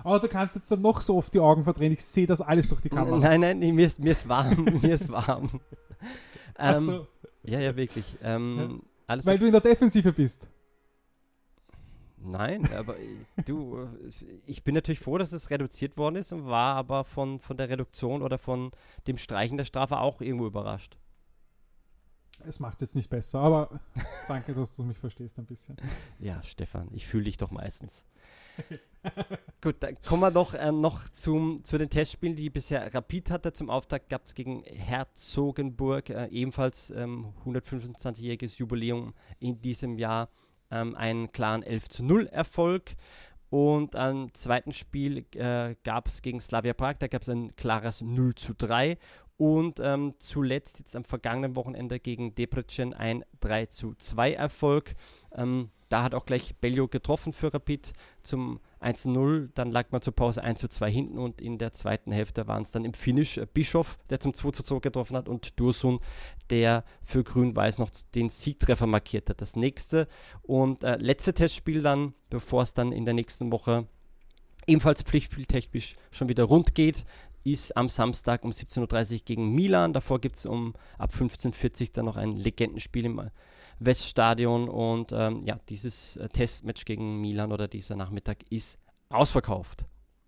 Aber du kannst jetzt dann noch so oft die Augen verdrehen. Ich sehe das alles durch die Kamera. Nein, mir ist warm. Mir ist warm. Ach so. Ja, wirklich. Alles Weil du in der Defensive bist. Nein, aber ich bin natürlich froh, dass es reduziert worden ist und war aber von der Reduktion oder von dem Streichen der Strafe auch irgendwo überrascht. Es macht jetzt nicht besser, aber danke, dass du mich verstehst ein bisschen. Ja, Stefan, ich fühle dich doch meistens. Gut, dann kommen wir doch noch zu den Testspielen, die bisher Rapid hatte. Zum Auftakt gab es gegen Herzogenburg ebenfalls 125-jähriges Jubiläum in diesem Jahr, einen klaren 11:0 Erfolg. Und am zweiten Spiel gab es gegen Slavia Prag, da gab es ein klares 0:3. Und zuletzt jetzt am vergangenen Wochenende gegen Debrecen ein 3:2 Erfolg. Da hat auch gleich Bellio getroffen für Rapid zum 1:0. Dann lag man zur Pause 1:2 hinten und in der zweiten Hälfte waren es dann im Finish Bischof, der zum 2:2 getroffen hat, und Dursun, der für Grün-Weiß noch den Siegtreffer markiert hat. Das nächste und letzte Testspiel dann, bevor es dann in der nächsten Woche ebenfalls pflichtspieltechnisch schon wieder rund geht, ist am Samstag um 17:30 Uhr gegen Milan. Davor gibt es ab 15:40 Uhr dann noch ein Legendenspiel im Weststadion. Und dieses Testmatch gegen Milan oder dieser Nachmittag ist ausverkauft.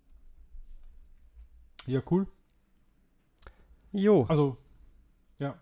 Ja, cool. Jo. Also, ja.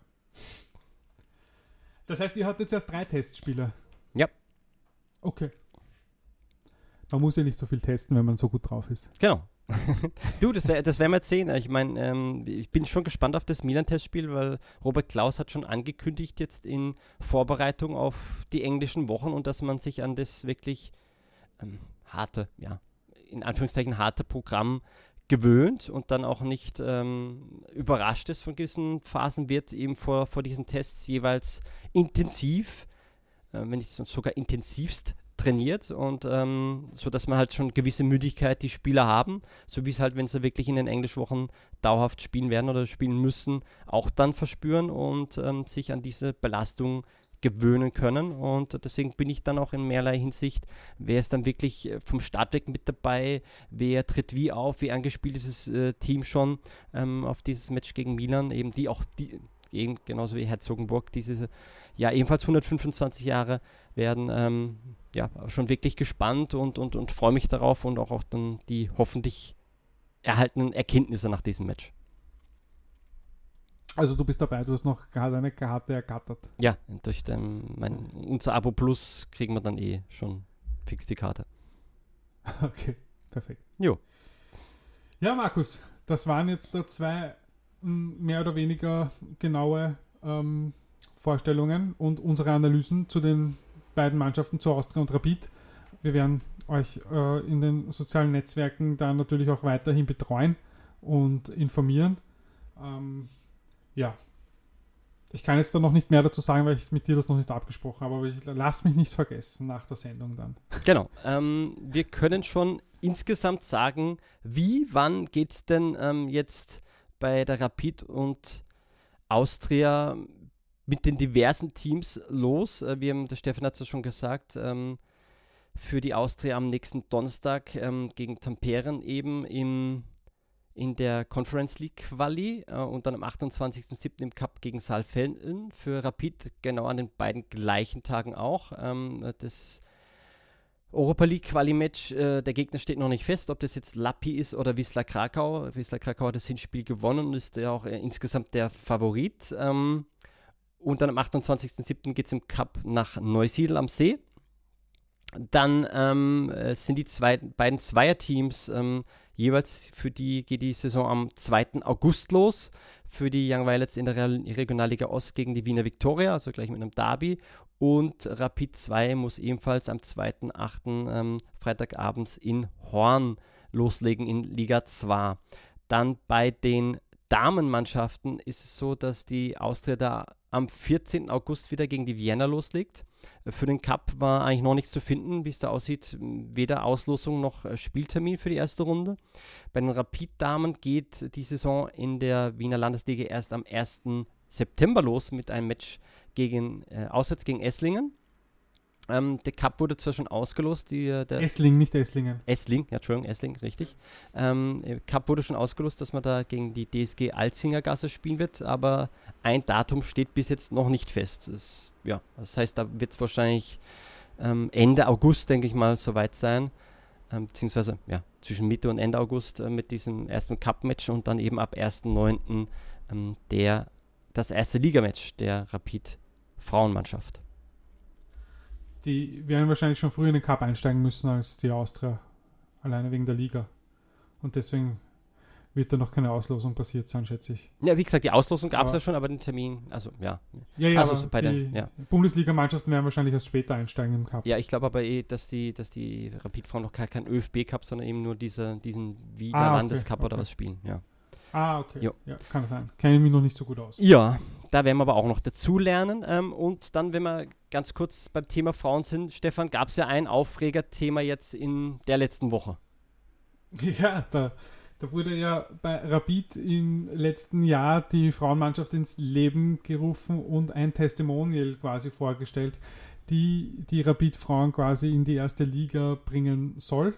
Das heißt, ihr hattet jetzt erst 3 Testspiele? Ja. Okay. Man muss ja nicht so viel testen, wenn man so gut drauf ist. Genau. Du, das werden wir jetzt sehen. Ich meine, ich bin schon gespannt auf das Milan-Testspiel, weil Robert Klaus hat schon angekündigt jetzt in Vorbereitung auf die englischen Wochen und dass man sich an das wirklich harte Programm gewöhnt und dann auch nicht überrascht ist von diesen Phasen, wird eben vor diesen Tests jeweils intensiv, wenn nicht sogar intensivst trainiert und so, dass man halt schon gewisse Müdigkeit die Spieler haben, so wie es halt, wenn sie wirklich in den Englischwochen dauerhaft spielen werden oder spielen müssen, auch dann verspüren und sich an diese Belastung gewöhnen können. Und deswegen bin ich dann auch in mehrerlei Hinsicht, wer ist dann wirklich vom Start weg mit dabei, wer tritt wie auf, wie angespielt ist das Team schon auf dieses Match gegen Milan, eben genauso wie Herzogenburg, dieses Jahr ebenfalls 125 Jahre werden, schon wirklich gespannt und freue mich darauf und auch dann die hoffentlich erhaltenen Erkenntnisse nach diesem Match. Also du bist dabei, du hast noch gerade eine Karte ergattert. Ja, durch unser Abo Plus kriegen wir dann schon fix die Karte. Okay, perfekt. Jo. Ja, Markus, das waren jetzt da 2 mehr oder weniger genaue Vorstellungen und unsere Analysen zu den beiden Mannschaften, zu Austria und Rapid. Wir werden euch in den sozialen Netzwerken da natürlich auch weiterhin betreuen und informieren. Ich kann jetzt da noch nicht mehr dazu sagen, weil ich mit dir das noch nicht abgesprochen habe, aber ich lasse mich nicht vergessen nach der Sendung dann. Genau. Wir können schon insgesamt sagen, wann geht es denn jetzt bei der Rapid und Austria mit den diversen Teams los. Der Stefan hat es ja schon gesagt, für die Austria am nächsten Donnerstag gegen Tampere eben in der Conference League Quali und dann am 28.07. im Cup gegen Saalfelden. Für Rapid genau an den beiden gleichen Tagen auch. Das Europa League Quali-Match, der Gegner steht noch nicht fest, ob das jetzt Lappi ist oder Wisła Krakau. Wisła Krakau hat das Hinspiel gewonnen und ist ja auch insgesamt der Favorit. Und dann am 28.07. geht es im Cup nach Neusiedl am See. Dann sind die beiden Zweierteams jeweils, für die geht die Saison am 2. August los. Für die Young Violets in der Regionalliga Ost gegen die Wiener Viktoria, also gleich mit einem Derby. Und Rapid 2 muss ebenfalls am 2.8. Freitagabends in Horn loslegen in Liga 2. Dann bei den Damenmannschaften ist es so, dass die Austria da am 14. August wieder gegen die Vienna loslegt. Für den Cup war eigentlich noch nichts zu finden, wie es da aussieht. Weder Auslosung noch Spieltermin für die erste Runde. Bei den Rapid-Damen geht die Saison in der Wiener Landesliga erst am 1. September los mit einem Match auswärts gegen Esslingen. Der Cup wurde zwar schon ausgelost, der Essling, nicht Esslingen. Essling, ja, Entschuldigung, Essling, richtig. Cup wurde schon ausgelost, dass man da gegen die DSG Alzingergasse spielen wird, aber ein Datum steht bis jetzt noch nicht fest. Das heißt, da wird es wahrscheinlich Ende August, denke ich mal, soweit sein. Beziehungsweise zwischen Mitte und Ende August mit diesem ersten Cup-Match und dann eben ab 1.9. Das erste Ligamatch der Rapid-Frauenmannschaft. Die werden wahrscheinlich schon früher in den Cup einsteigen müssen als die Austria, alleine wegen der Liga. Und deswegen wird da noch keine Auslosung passiert sein, schätze ich. Ja, wie gesagt, die Auslosung gab es ja schon, aber den Termin, also ja. Ja, also aber so bei die Bundesliga-Mannschaften werden wahrscheinlich erst später einsteigen im Cup. Ja, ich glaube aber dass die Rapid-Frauen noch kein ÖFB-Cup, sondern eben nur diesen Wiener Landescup oder was spielen, ja. Okay. Jo. Ja, kann sein. Kenne ich mich noch nicht so gut aus. Ja, da werden wir aber auch noch dazu lernen. Und dann, wenn wir ganz kurz beim Thema Frauen sind, Stefan, gab es ja ein Aufregerthema jetzt in der letzten Woche. Ja, da wurde ja bei Rapid im letzten Jahr die Frauenmannschaft ins Leben gerufen und ein Testimonial quasi vorgestellt, die Rapid-Frauen quasi in die erste Liga bringen soll.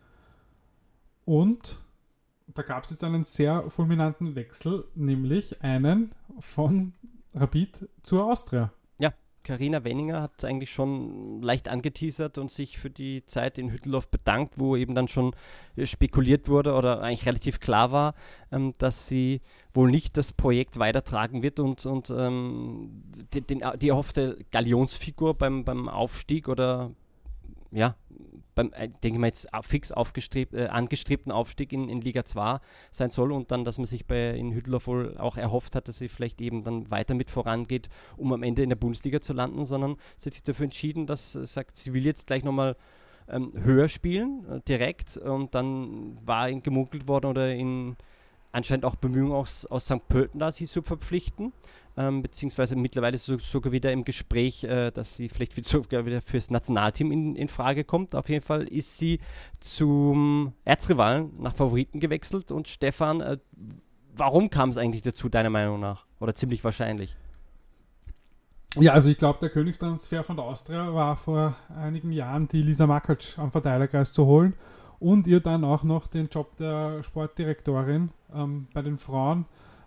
Und da gab es jetzt einen sehr fulminanten Wechsel, nämlich einen von Rapid zur Austria. Ja, Carina Wenninger hat eigentlich schon leicht angeteasert und sich für die Zeit in Hütteldorf bedankt, wo eben dann schon spekuliert wurde oder eigentlich relativ klar war, dass sie wohl nicht das Projekt weitertragen wird und die erhoffte Galionsfigur beim Aufstieg oder beim, denke ich mal jetzt fix angestrebten Aufstieg in Liga 2 sein soll und dann, dass man sich in Hütteldorf wohl auch erhofft hat, dass sie vielleicht eben dann weiter mit vorangeht, um am Ende in der Bundesliga zu landen, sondern sie hat sich dafür entschieden, dass sie sagt, sie will jetzt gleich nochmal höher spielen, direkt, und dann war gemunkelt worden oder anscheinend auch Bemühungen aus St. Pölten da, sie zu verpflichten. Beziehungsweise mittlerweile ist sogar wieder im Gespräch, dass sie vielleicht sogar wieder fürs Nationalteam in Frage kommt. Auf jeden Fall ist sie zum Erzrivalen nach Favoriten gewechselt. Und Stefan, warum kam es eigentlich dazu, deiner Meinung nach? Oder ziemlich wahrscheinlich? Ja, also ich glaube, der Königstransfer von der Austria war vor einigen Jahren, die Lisa Makac am Verteilerkreis zu holen und ihr dann auch noch den Job der Sportdirektorin bei den Frauen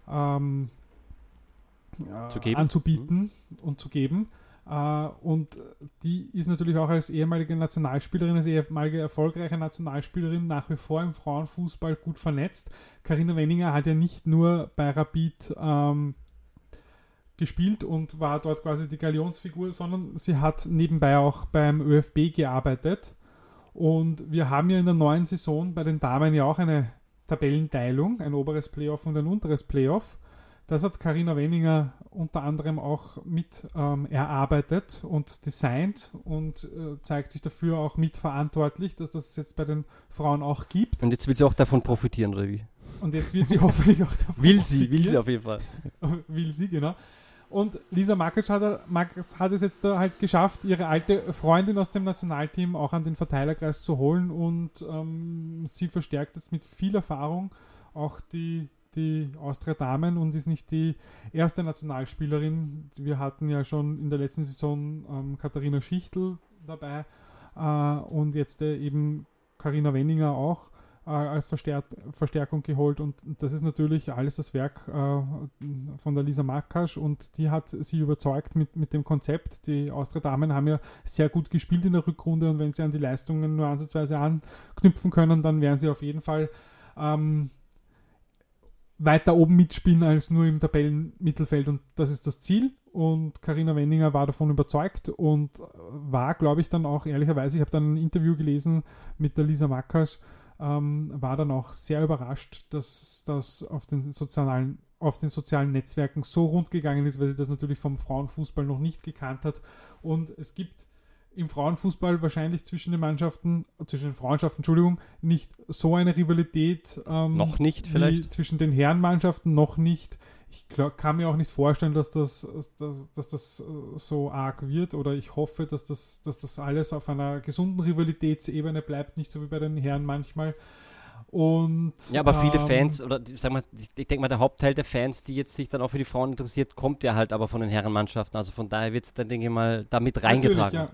anzubieten und zu geben. Und die ist natürlich auch als ehemalige Nationalspielerin, als ehemalige erfolgreiche Nationalspielerin nach wie vor im Frauenfußball gut vernetzt. Carina Wenninger hat ja nicht nur bei Rapid gespielt und war dort quasi die Galionsfigur, sondern sie hat nebenbei auch beim ÖFB gearbeitet. Und wir haben ja in der neuen Saison bei den Damen ja auch eine Tabellenteilung, ein oberes Playoff und ein unteres Playoff. Das hat Carina Wenninger unter anderem auch mit erarbeitet und designt und zeigt sich dafür auch mitverantwortlich, dass das jetzt bei den Frauen auch gibt. Und jetzt will sie auch davon profitieren, oder wie? Und jetzt wird sie hoffentlich auch davon profitieren. Will sie auf jeden Fall. Will sie, genau. Und Lisa Makac hat es jetzt da halt geschafft, ihre alte Freundin aus dem Nationalteam auch an den Verteilerkreis zu holen und sie verstärkt jetzt mit viel Erfahrung auch die Austria Damen und ist nicht die erste Nationalspielerin. Wir hatten ja schon in der letzten Saison Katharina Schichtl dabei und jetzt eben Carina Wenninger auch als Verstärkung geholt, und das ist natürlich alles das Werk von der Lisa Makac, und die hat sie überzeugt mit dem Konzept. Die Austria Damen haben ja sehr gut gespielt in der Rückrunde, und wenn sie an die Leistungen nur ansatzweise anknüpfen können, dann werden sie auf jeden Fall weiter oben mitspielen als nur im Tabellenmittelfeld, und das ist das Ziel. Und Carina Wenninger war davon überzeugt und war, glaube ich, dann auch ehrlicherweise, ich habe dann ein Interview gelesen mit der Lisa Makac, war dann auch sehr überrascht, dass das auf den sozialen Netzwerken so rund gegangen ist, weil sie das natürlich vom Frauenfußball noch nicht gekannt hat. Und es gibt im Frauenfußball wahrscheinlich zwischen den Frauenschaften, nicht so eine Rivalität. Noch nicht vielleicht? Zwischen den Herrenmannschaften noch nicht. Ich kann mir auch nicht vorstellen, dass das so arg wird, oder ich hoffe, dass das alles auf einer gesunden Rivalitätsebene bleibt, nicht so wie bei den Herren manchmal. Und, ja, aber viele Fans, oder sagen wir, ich denke mal, der Hauptteil der Fans, die jetzt sich dann auch für die Frauen interessiert, kommt ja halt aber von den Herrenmannschaften. Also von daher wird es dann, denke ich mal, damit reingetragen.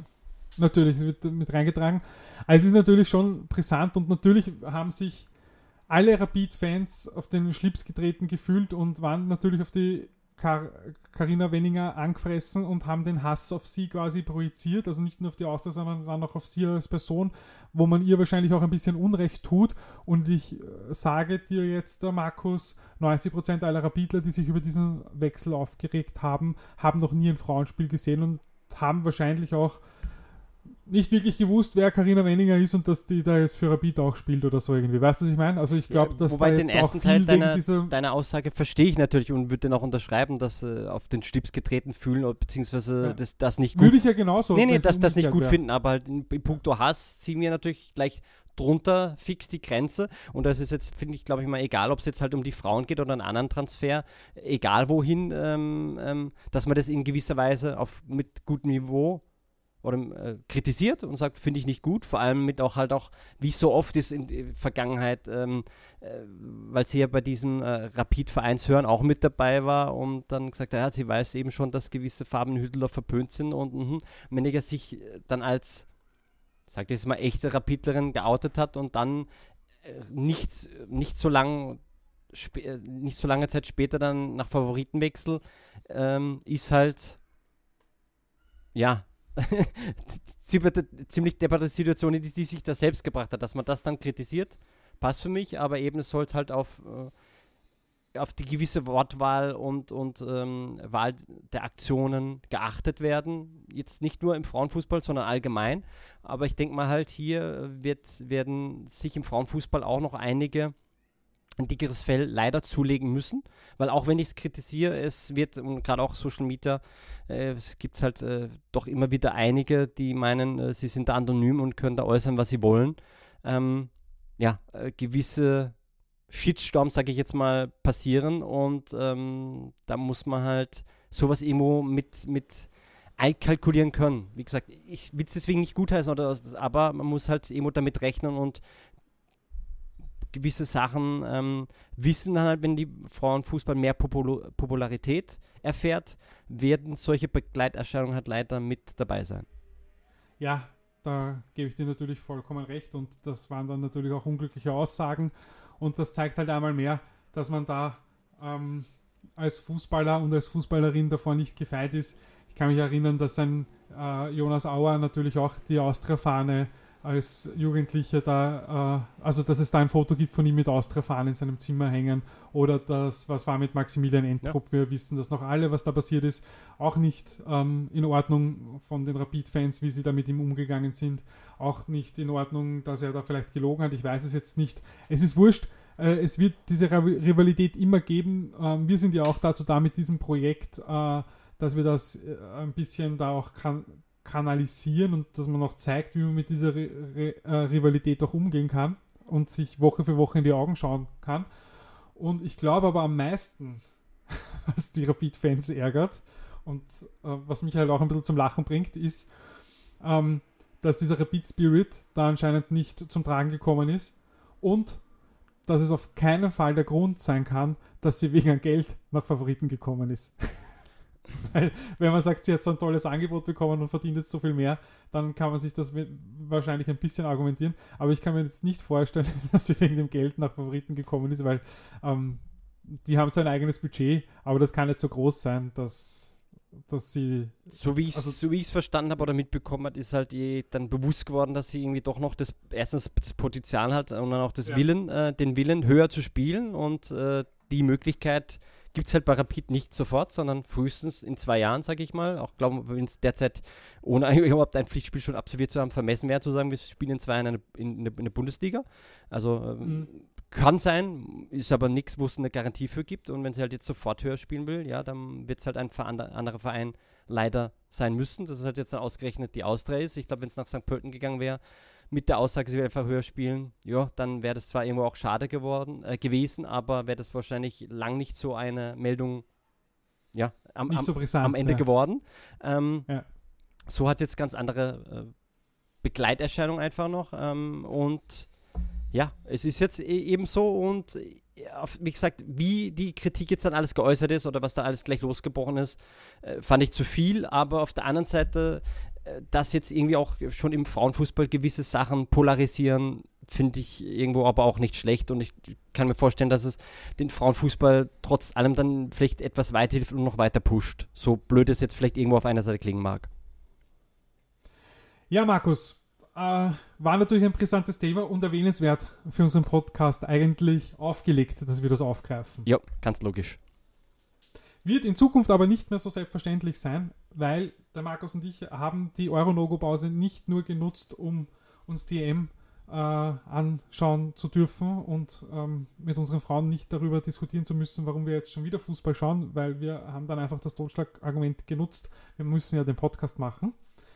Natürlich, wird mit reingetragen. Also es ist natürlich schon brisant und natürlich haben sich alle Rapid-Fans auf den Schlips getreten gefühlt und waren natürlich auf die Carina Wenninger angefressen und haben den Hass auf sie quasi projiziert, also nicht nur auf die Austria, sondern dann auch auf sie als Person, wo man ihr wahrscheinlich auch ein bisschen Unrecht tut. Und ich sage dir jetzt, Markus, 90% aller Rapidler, die sich über diesen Wechsel aufgeregt haben, haben noch nie ein Frauenspiel gesehen und haben wahrscheinlich auch nicht wirklich gewusst, wer Carina Wenninger ist und dass die da jetzt für Rapid auch spielt oder so irgendwie. Weißt du, was ich meine? Also ich glaube, dass wobei da jetzt den ersten auch viel Teil deiner Aussage verstehe ich natürlich und würde den auch unterschreiben, dass auf den Schlips getreten fühlen, beziehungsweise das nicht gut... Würde ich ja genauso. Nee, dass das nicht gut finden, aber halt in puncto Hass ziehen wir natürlich gleich drunter fix die Grenze und das ist jetzt, finde ich, glaube ich mal, egal, ob es jetzt halt um die Frauen geht oder einen anderen Transfer, egal wohin, dass man das in gewisser Weise mit gutem Niveau oder kritisiert und sagt, finde ich nicht gut, vor allem mit auch, wie es so oft ist in der Vergangenheit, weil sie ja bei diesem Rapid-Vereinshören auch mit dabei war und dann gesagt hat, ja, sie weiß eben schon, dass gewisse Farben in Hütteldorf verpönt sind und wenn er sich dann als, sag ich jetzt mal, echte Rapidlerin geoutet hat und dann nicht so lange Zeit später dann nach Favoritenwechsel ist halt, ja, ziemlich depperte Situation, die sich da selbst gebracht hat, dass man das dann kritisiert, passt für mich, aber eben es sollte halt auf die gewisse Wortwahl und Wahl der Aktionen geachtet werden. Jetzt nicht nur im Frauenfußball, sondern allgemein. Aber ich denke mal halt, hier werden sich im Frauenfußball auch noch einige ein dickeres Fell leider zulegen müssen, weil auch wenn ich es kritisiere, es wird, und gerade auch Social Media, es gibt halt doch immer wieder einige, die meinen, sie sind da anonym und können da äußern, was sie wollen. Gewisse Shitstorms, sage ich jetzt mal, passieren und da muss man halt sowas irgendwo mit einkalkulieren können. Wie gesagt, ich will es deswegen nicht gutheißen, aber man muss halt irgendwo damit rechnen und gewisse Sachen wissen dann halt, wenn die Frauenfußball mehr Popularität erfährt, werden solche Begleiterscheinungen halt leider mit dabei sein. Ja, da gebe ich dir natürlich vollkommen recht und das waren dann natürlich auch unglückliche Aussagen und das zeigt halt einmal mehr, dass man da als Fußballer und als Fußballerin davor nicht gefeit ist. Ich kann mich erinnern, dass ein Jonas Auer natürlich auch die Austria-Fahne als Jugendlicher da, also dass es da ein Foto gibt von ihm mit Austria-Fahnen in seinem Zimmer hängen oder das, was war mit Maximilian Entrup, ja. Wir wissen das noch alle, was da passiert ist, auch nicht in Ordnung von den Rapid-Fans, wie sie da mit ihm umgegangen sind, auch nicht in Ordnung, dass er da vielleicht gelogen hat, ich weiß es jetzt nicht, es ist wurscht, es wird diese Rivalität immer geben, wir sind ja auch dazu da mit diesem Projekt, dass wir das ein bisschen da auch kanalisieren und dass man auch zeigt, wie man mit dieser Rivalität auch umgehen kann und sich Woche für Woche in die Augen schauen kann. Und ich glaube aber am meisten, was die Rapid-Fans ärgert und was mich halt auch ein bisschen zum Lachen bringt, ist, dass dieser Rapid-Spirit da anscheinend nicht zum Tragen gekommen ist und dass es auf keinen Fall der Grund sein kann, dass sie wegen Geld nach Favoriten gekommen ist. Weil, wenn man sagt, sie hat so ein tolles Angebot bekommen und verdient jetzt so viel mehr, dann kann man sich das wahrscheinlich ein bisschen argumentieren. Aber ich kann mir jetzt nicht vorstellen, dass sie wegen dem Geld nach Favoriten gekommen ist, weil die haben zwar ein eigenes Budget, aber das kann nicht so groß sein, dass sie... So wie ich es verstanden habe oder mitbekommen habe, ist halt dann bewusst geworden, dass sie irgendwie doch noch erstens das Potenzial hat und dann auch den Willen höher zu spielen und die Möglichkeit gibt es halt bei Rapid nicht sofort, sondern frühestens in 2 Jahren, sage ich mal. Auch glaube, wenn es derzeit, ohne überhaupt ein Pflichtspiel schon absolviert zu haben, vermessen wäre zu sagen, wir spielen in 2 Jahren in der Bundesliga. Also kann sein, ist aber nichts, wo es eine Garantie für gibt. Und wenn sie halt jetzt sofort höher spielen will, ja, dann wird es halt ein anderer Verein leider sein müssen. Das ist halt jetzt ausgerechnet die Austria ist. Ich glaube, wenn es nach St. Pölten gegangen wäre, mit der Aussage, sie will einfach höher spielen, ja, dann wäre das zwar irgendwo auch schade gewesen, aber wäre das wahrscheinlich lang nicht so eine Meldung, ja, am Ende geworden. So hat jetzt ganz andere Begleiterscheinungen einfach noch und ja, es ist jetzt eben so und wie gesagt, wie die Kritik jetzt dann alles geäußert ist oder was da alles gleich losgebrochen ist, fand ich zu viel, aber auf der anderen Seite dass jetzt irgendwie auch schon im Frauenfußball gewisse Sachen polarisieren, finde ich irgendwo aber auch nicht schlecht, und ich kann mir vorstellen, dass es den Frauenfußball trotz allem dann vielleicht etwas weiterhilft und noch weiter pusht. So blöd es jetzt vielleicht irgendwo auf einer Seite klingen mag. Ja, Markus, war natürlich ein brisantes Thema und erwähnenswert für unseren Podcast eigentlich aufgelegt, dass wir das aufgreifen. Ja, ganz logisch. Wird in Zukunft aber nicht mehr so selbstverständlich sein, weil der Markus und ich haben die Euro-No-Go-Pause nicht nur genutzt, um uns die EM anschauen zu dürfen und mit unseren Frauen nicht darüber diskutieren zu müssen, warum wir jetzt schon wieder Fußball schauen, weil wir haben dann einfach das Totschlagargument genutzt, wir müssen ja den Podcast machen.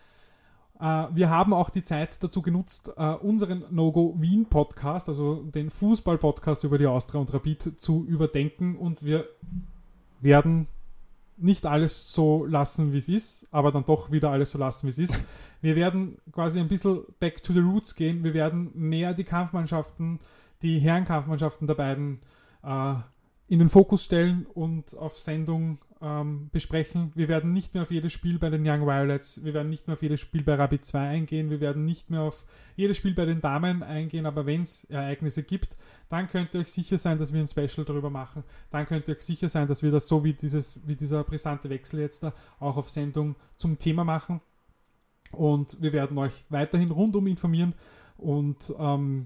Wir haben auch die Zeit dazu genutzt, unseren No-Go Wien Podcast, also den Fußball-Podcast über die Austria und Rapid, zu überdenken, und wir werden nicht alles so lassen, wie es ist, aber dann doch wieder alles so lassen, wie es ist. Wir werden quasi ein bisschen back to the roots gehen. Wir werden mehr die Kampfmannschaften, die Herrenkampfmannschaften der beiden in den Fokus stellen und auf Sendung besprechen. Wir werden nicht mehr auf jedes Spiel bei den Young Violets, wir werden nicht mehr auf jedes Spiel bei Rapid 2 eingehen, wir werden nicht mehr auf jedes Spiel bei den Damen eingehen, aber wenn es Ereignisse gibt, dann könnt ihr euch sicher sein, dass wir ein Special darüber machen. Dann könnt ihr euch sicher sein, dass wir das so wie dieser brisante Wechsel jetzt da auch auf Sendung zum Thema machen. Und wir werden euch weiterhin rundum informieren und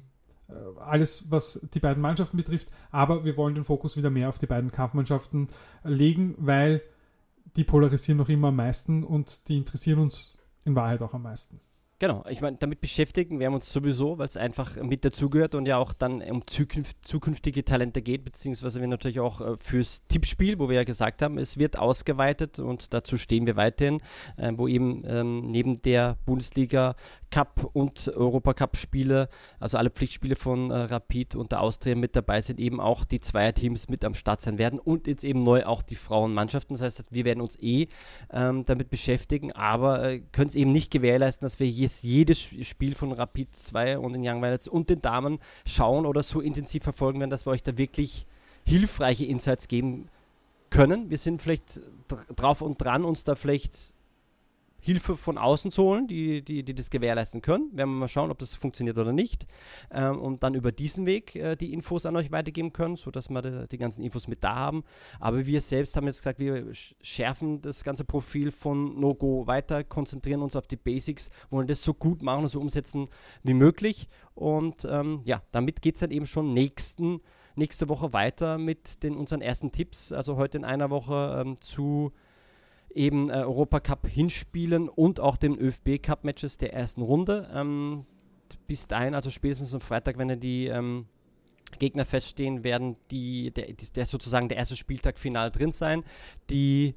alles, was die beiden Mannschaften betrifft, aber wir wollen den Fokus wieder mehr auf die beiden Kampfmannschaften legen, weil die polarisieren noch immer am meisten und die interessieren uns in Wahrheit auch am meisten. Genau, ich meine, damit beschäftigen wir uns sowieso, weil es einfach mit dazugehört und ja auch dann um zukünftige Talente geht, beziehungsweise wir natürlich auch fürs Tippspiel, wo wir ja gesagt haben, es wird ausgeweitet, und dazu stehen wir weiterhin, wo eben neben der Bundesliga Cup und Europacup-Spiele, also alle Pflichtspiele von Rapid und der Austria mit dabei sind, eben auch die Zweierteams mit am Start sein werden und jetzt eben neu auch die Frauenmannschaften. Das heißt, wir werden uns damit beschäftigen, aber können es eben nicht gewährleisten, dass wir jedes Spiel von Rapid 2 und den Young Violets und den Damen schauen oder so intensiv verfolgen werden, dass wir euch da wirklich hilfreiche Insights geben können. Wir sind vielleicht drauf und dran, uns da vielleicht Hilfe von außen zu holen, die das gewährleisten können. Werden wir mal schauen, ob das funktioniert oder nicht. Und dann über diesen Weg die Infos an euch weitergeben können, sodass wir die ganzen Infos mit da haben. Aber wir selbst haben jetzt gesagt, wir schärfen das ganze Profil von No-Go weiter, konzentrieren uns auf die Basics, wollen das so gut machen und so umsetzen wie möglich. Und damit geht es dann eben schon nächste Woche weiter mit unseren ersten Tipps. Also heute in einer Woche zu eben Europacup Hinspielen und auch den ÖFB Cup Matches der ersten Runde. Bis dahin, also spätestens am Freitag, wenn dann die Gegner feststehen, werden der sozusagen der erste Spieltag final drin sein. Die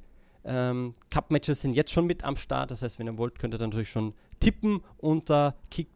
Cup Matches sind jetzt schon mit am Start, das heißt, wenn ihr wollt, könnt ihr dann natürlich schon tippen unter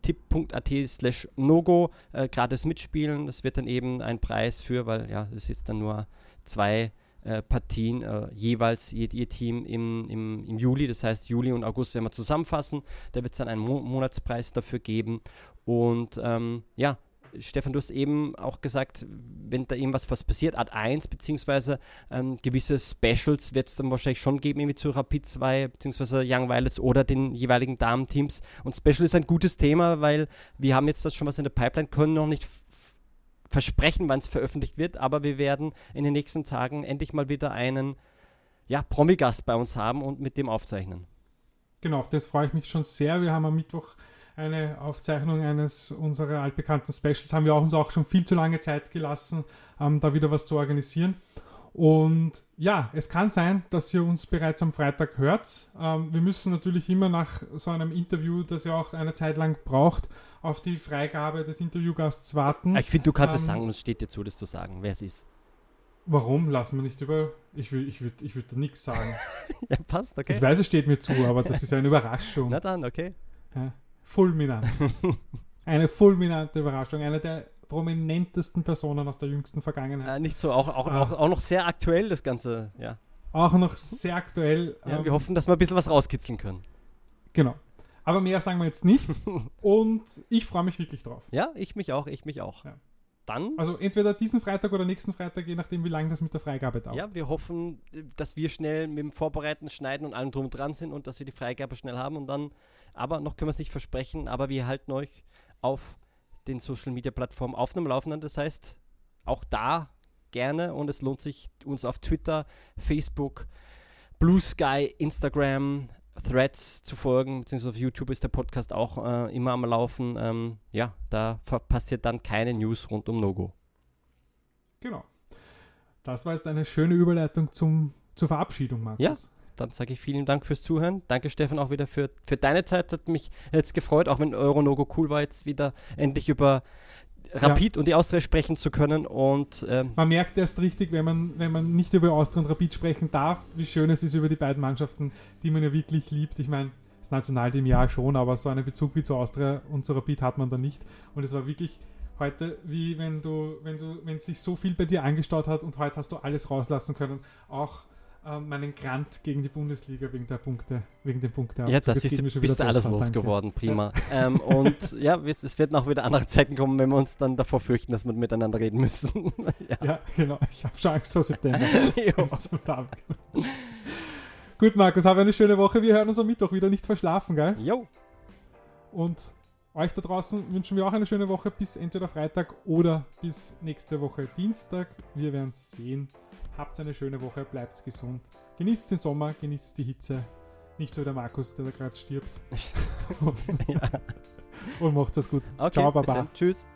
kicktipp.at/nogo, gratis mitspielen. Das wird dann eben ein Preis für, weil ja, das ist jetzt dann nur 2 Partien, jeweils ihr Team im Juli, das heißt Juli und August werden wir zusammenfassen, da wird es dann einen Monatspreis dafür geben und Stefan, du hast eben auch gesagt, wenn da irgendwas passiert, Art 1, beziehungsweise gewisse Specials wird es dann wahrscheinlich schon geben, irgendwie zu Rapid 2, beziehungsweise Young Violets oder den jeweiligen Damenteams, und Special ist ein gutes Thema, weil wir haben jetzt das schon was in der Pipeline, können noch nicht versprechen, wann es veröffentlicht wird, aber wir werden in den nächsten Tagen endlich mal wieder einen Promi-Gast bei uns haben und mit dem aufzeichnen. Genau, auf das freue ich mich schon sehr. Wir haben am Mittwoch eine Aufzeichnung eines unserer altbekannten Specials, haben wir uns auch schon viel zu lange Zeit gelassen, da wieder was zu organisieren. Und ja, es kann sein, dass ihr uns bereits am Freitag hört. Wir müssen natürlich immer nach so einem Interview, das ja auch eine Zeit lang braucht, auf die Freigabe des Interviewgasts warten. Ich finde, du kannst es sagen und es steht dir zu, das zu sagen, wer es ist. Warum? Lassen wir nicht über... Ich würd da nichts sagen. Ja, passt, okay. Ich weiß, es steht mir zu, aber das ist eine Überraschung. Na dann, okay. Ja, fulminant. Eine fulminante Überraschung. Eine der prominentesten Personen aus der jüngsten Vergangenheit. Nicht so, auch noch sehr aktuell das Ganze, ja. Auch noch sehr aktuell. Ja, wir hoffen, dass wir ein bisschen was rauskitzeln können. Genau. Aber mehr sagen wir jetzt nicht. Und ich freue mich wirklich drauf. Ja, ich mich auch. Ja. Dann? Also entweder diesen Freitag oder nächsten Freitag, je nachdem, wie lange das mit der Freigabe dauert. Ja, wir hoffen, dass wir schnell mit dem Vorbereiten, Schneiden und allem drum dran sind und dass wir die Freigabe schnell haben und dann Aber noch können wir es nicht versprechen, aber wir halten euch auf den Social-Media-Plattformen auf dem Laufenden. Das heißt, auch da gerne und es lohnt sich, uns auf Twitter, Facebook, Blue Sky, Instagram, Threads zu folgen, beziehungsweise auf YouTube ist der Podcast auch immer am Laufen. Da verpasst ihr dann keine News rund um No-Go. Genau. Das war jetzt eine schöne Überleitung zur Verabschiedung, Markus. Ja, dann sage ich vielen Dank fürs Zuhören. Danke, Stefan, auch wieder für deine Zeit. Hat mich jetzt gefreut, auch wenn Euro-No-Go cool war, jetzt wieder endlich über Rapid und die Austria sprechen zu können. Und man merkt erst richtig, wenn man nicht über Austria und Rapid sprechen darf, wie schön es ist über die beiden Mannschaften, die man ja wirklich liebt. Ich meine, das Nationalteam ja schon, aber so einen Bezug wie zu Austria und zu Rapid hat man da nicht. Und es war wirklich heute, wie wenn sich so viel bei dir angestaut hat und heute hast du alles rauslassen können. Auch meinen Grant gegen die Bundesliga wegen den Punkten. Ja, das bist du alles losgeworden, prima. Und ja, es werden auch wieder andere Zeiten kommen, wenn wir uns dann davor fürchten, dass wir miteinander reden müssen. Ja, genau. Ich habe schon Angst vor September. Gut, Markus, habe eine schöne Woche. Wir hören uns am Mittwoch wieder, nicht verschlafen, gell? Jo. Und euch da draußen wünschen wir auch eine schöne Woche bis entweder Freitag oder bis nächste Woche Dienstag. Wir werden es sehen. Habt eine schöne Woche, bleibt gesund. Genießt den Sommer, genießt die Hitze. Nicht so wie der Markus, der da gerade stirbt. Und macht es gut. Okay, ciao, Baba. Tschüss.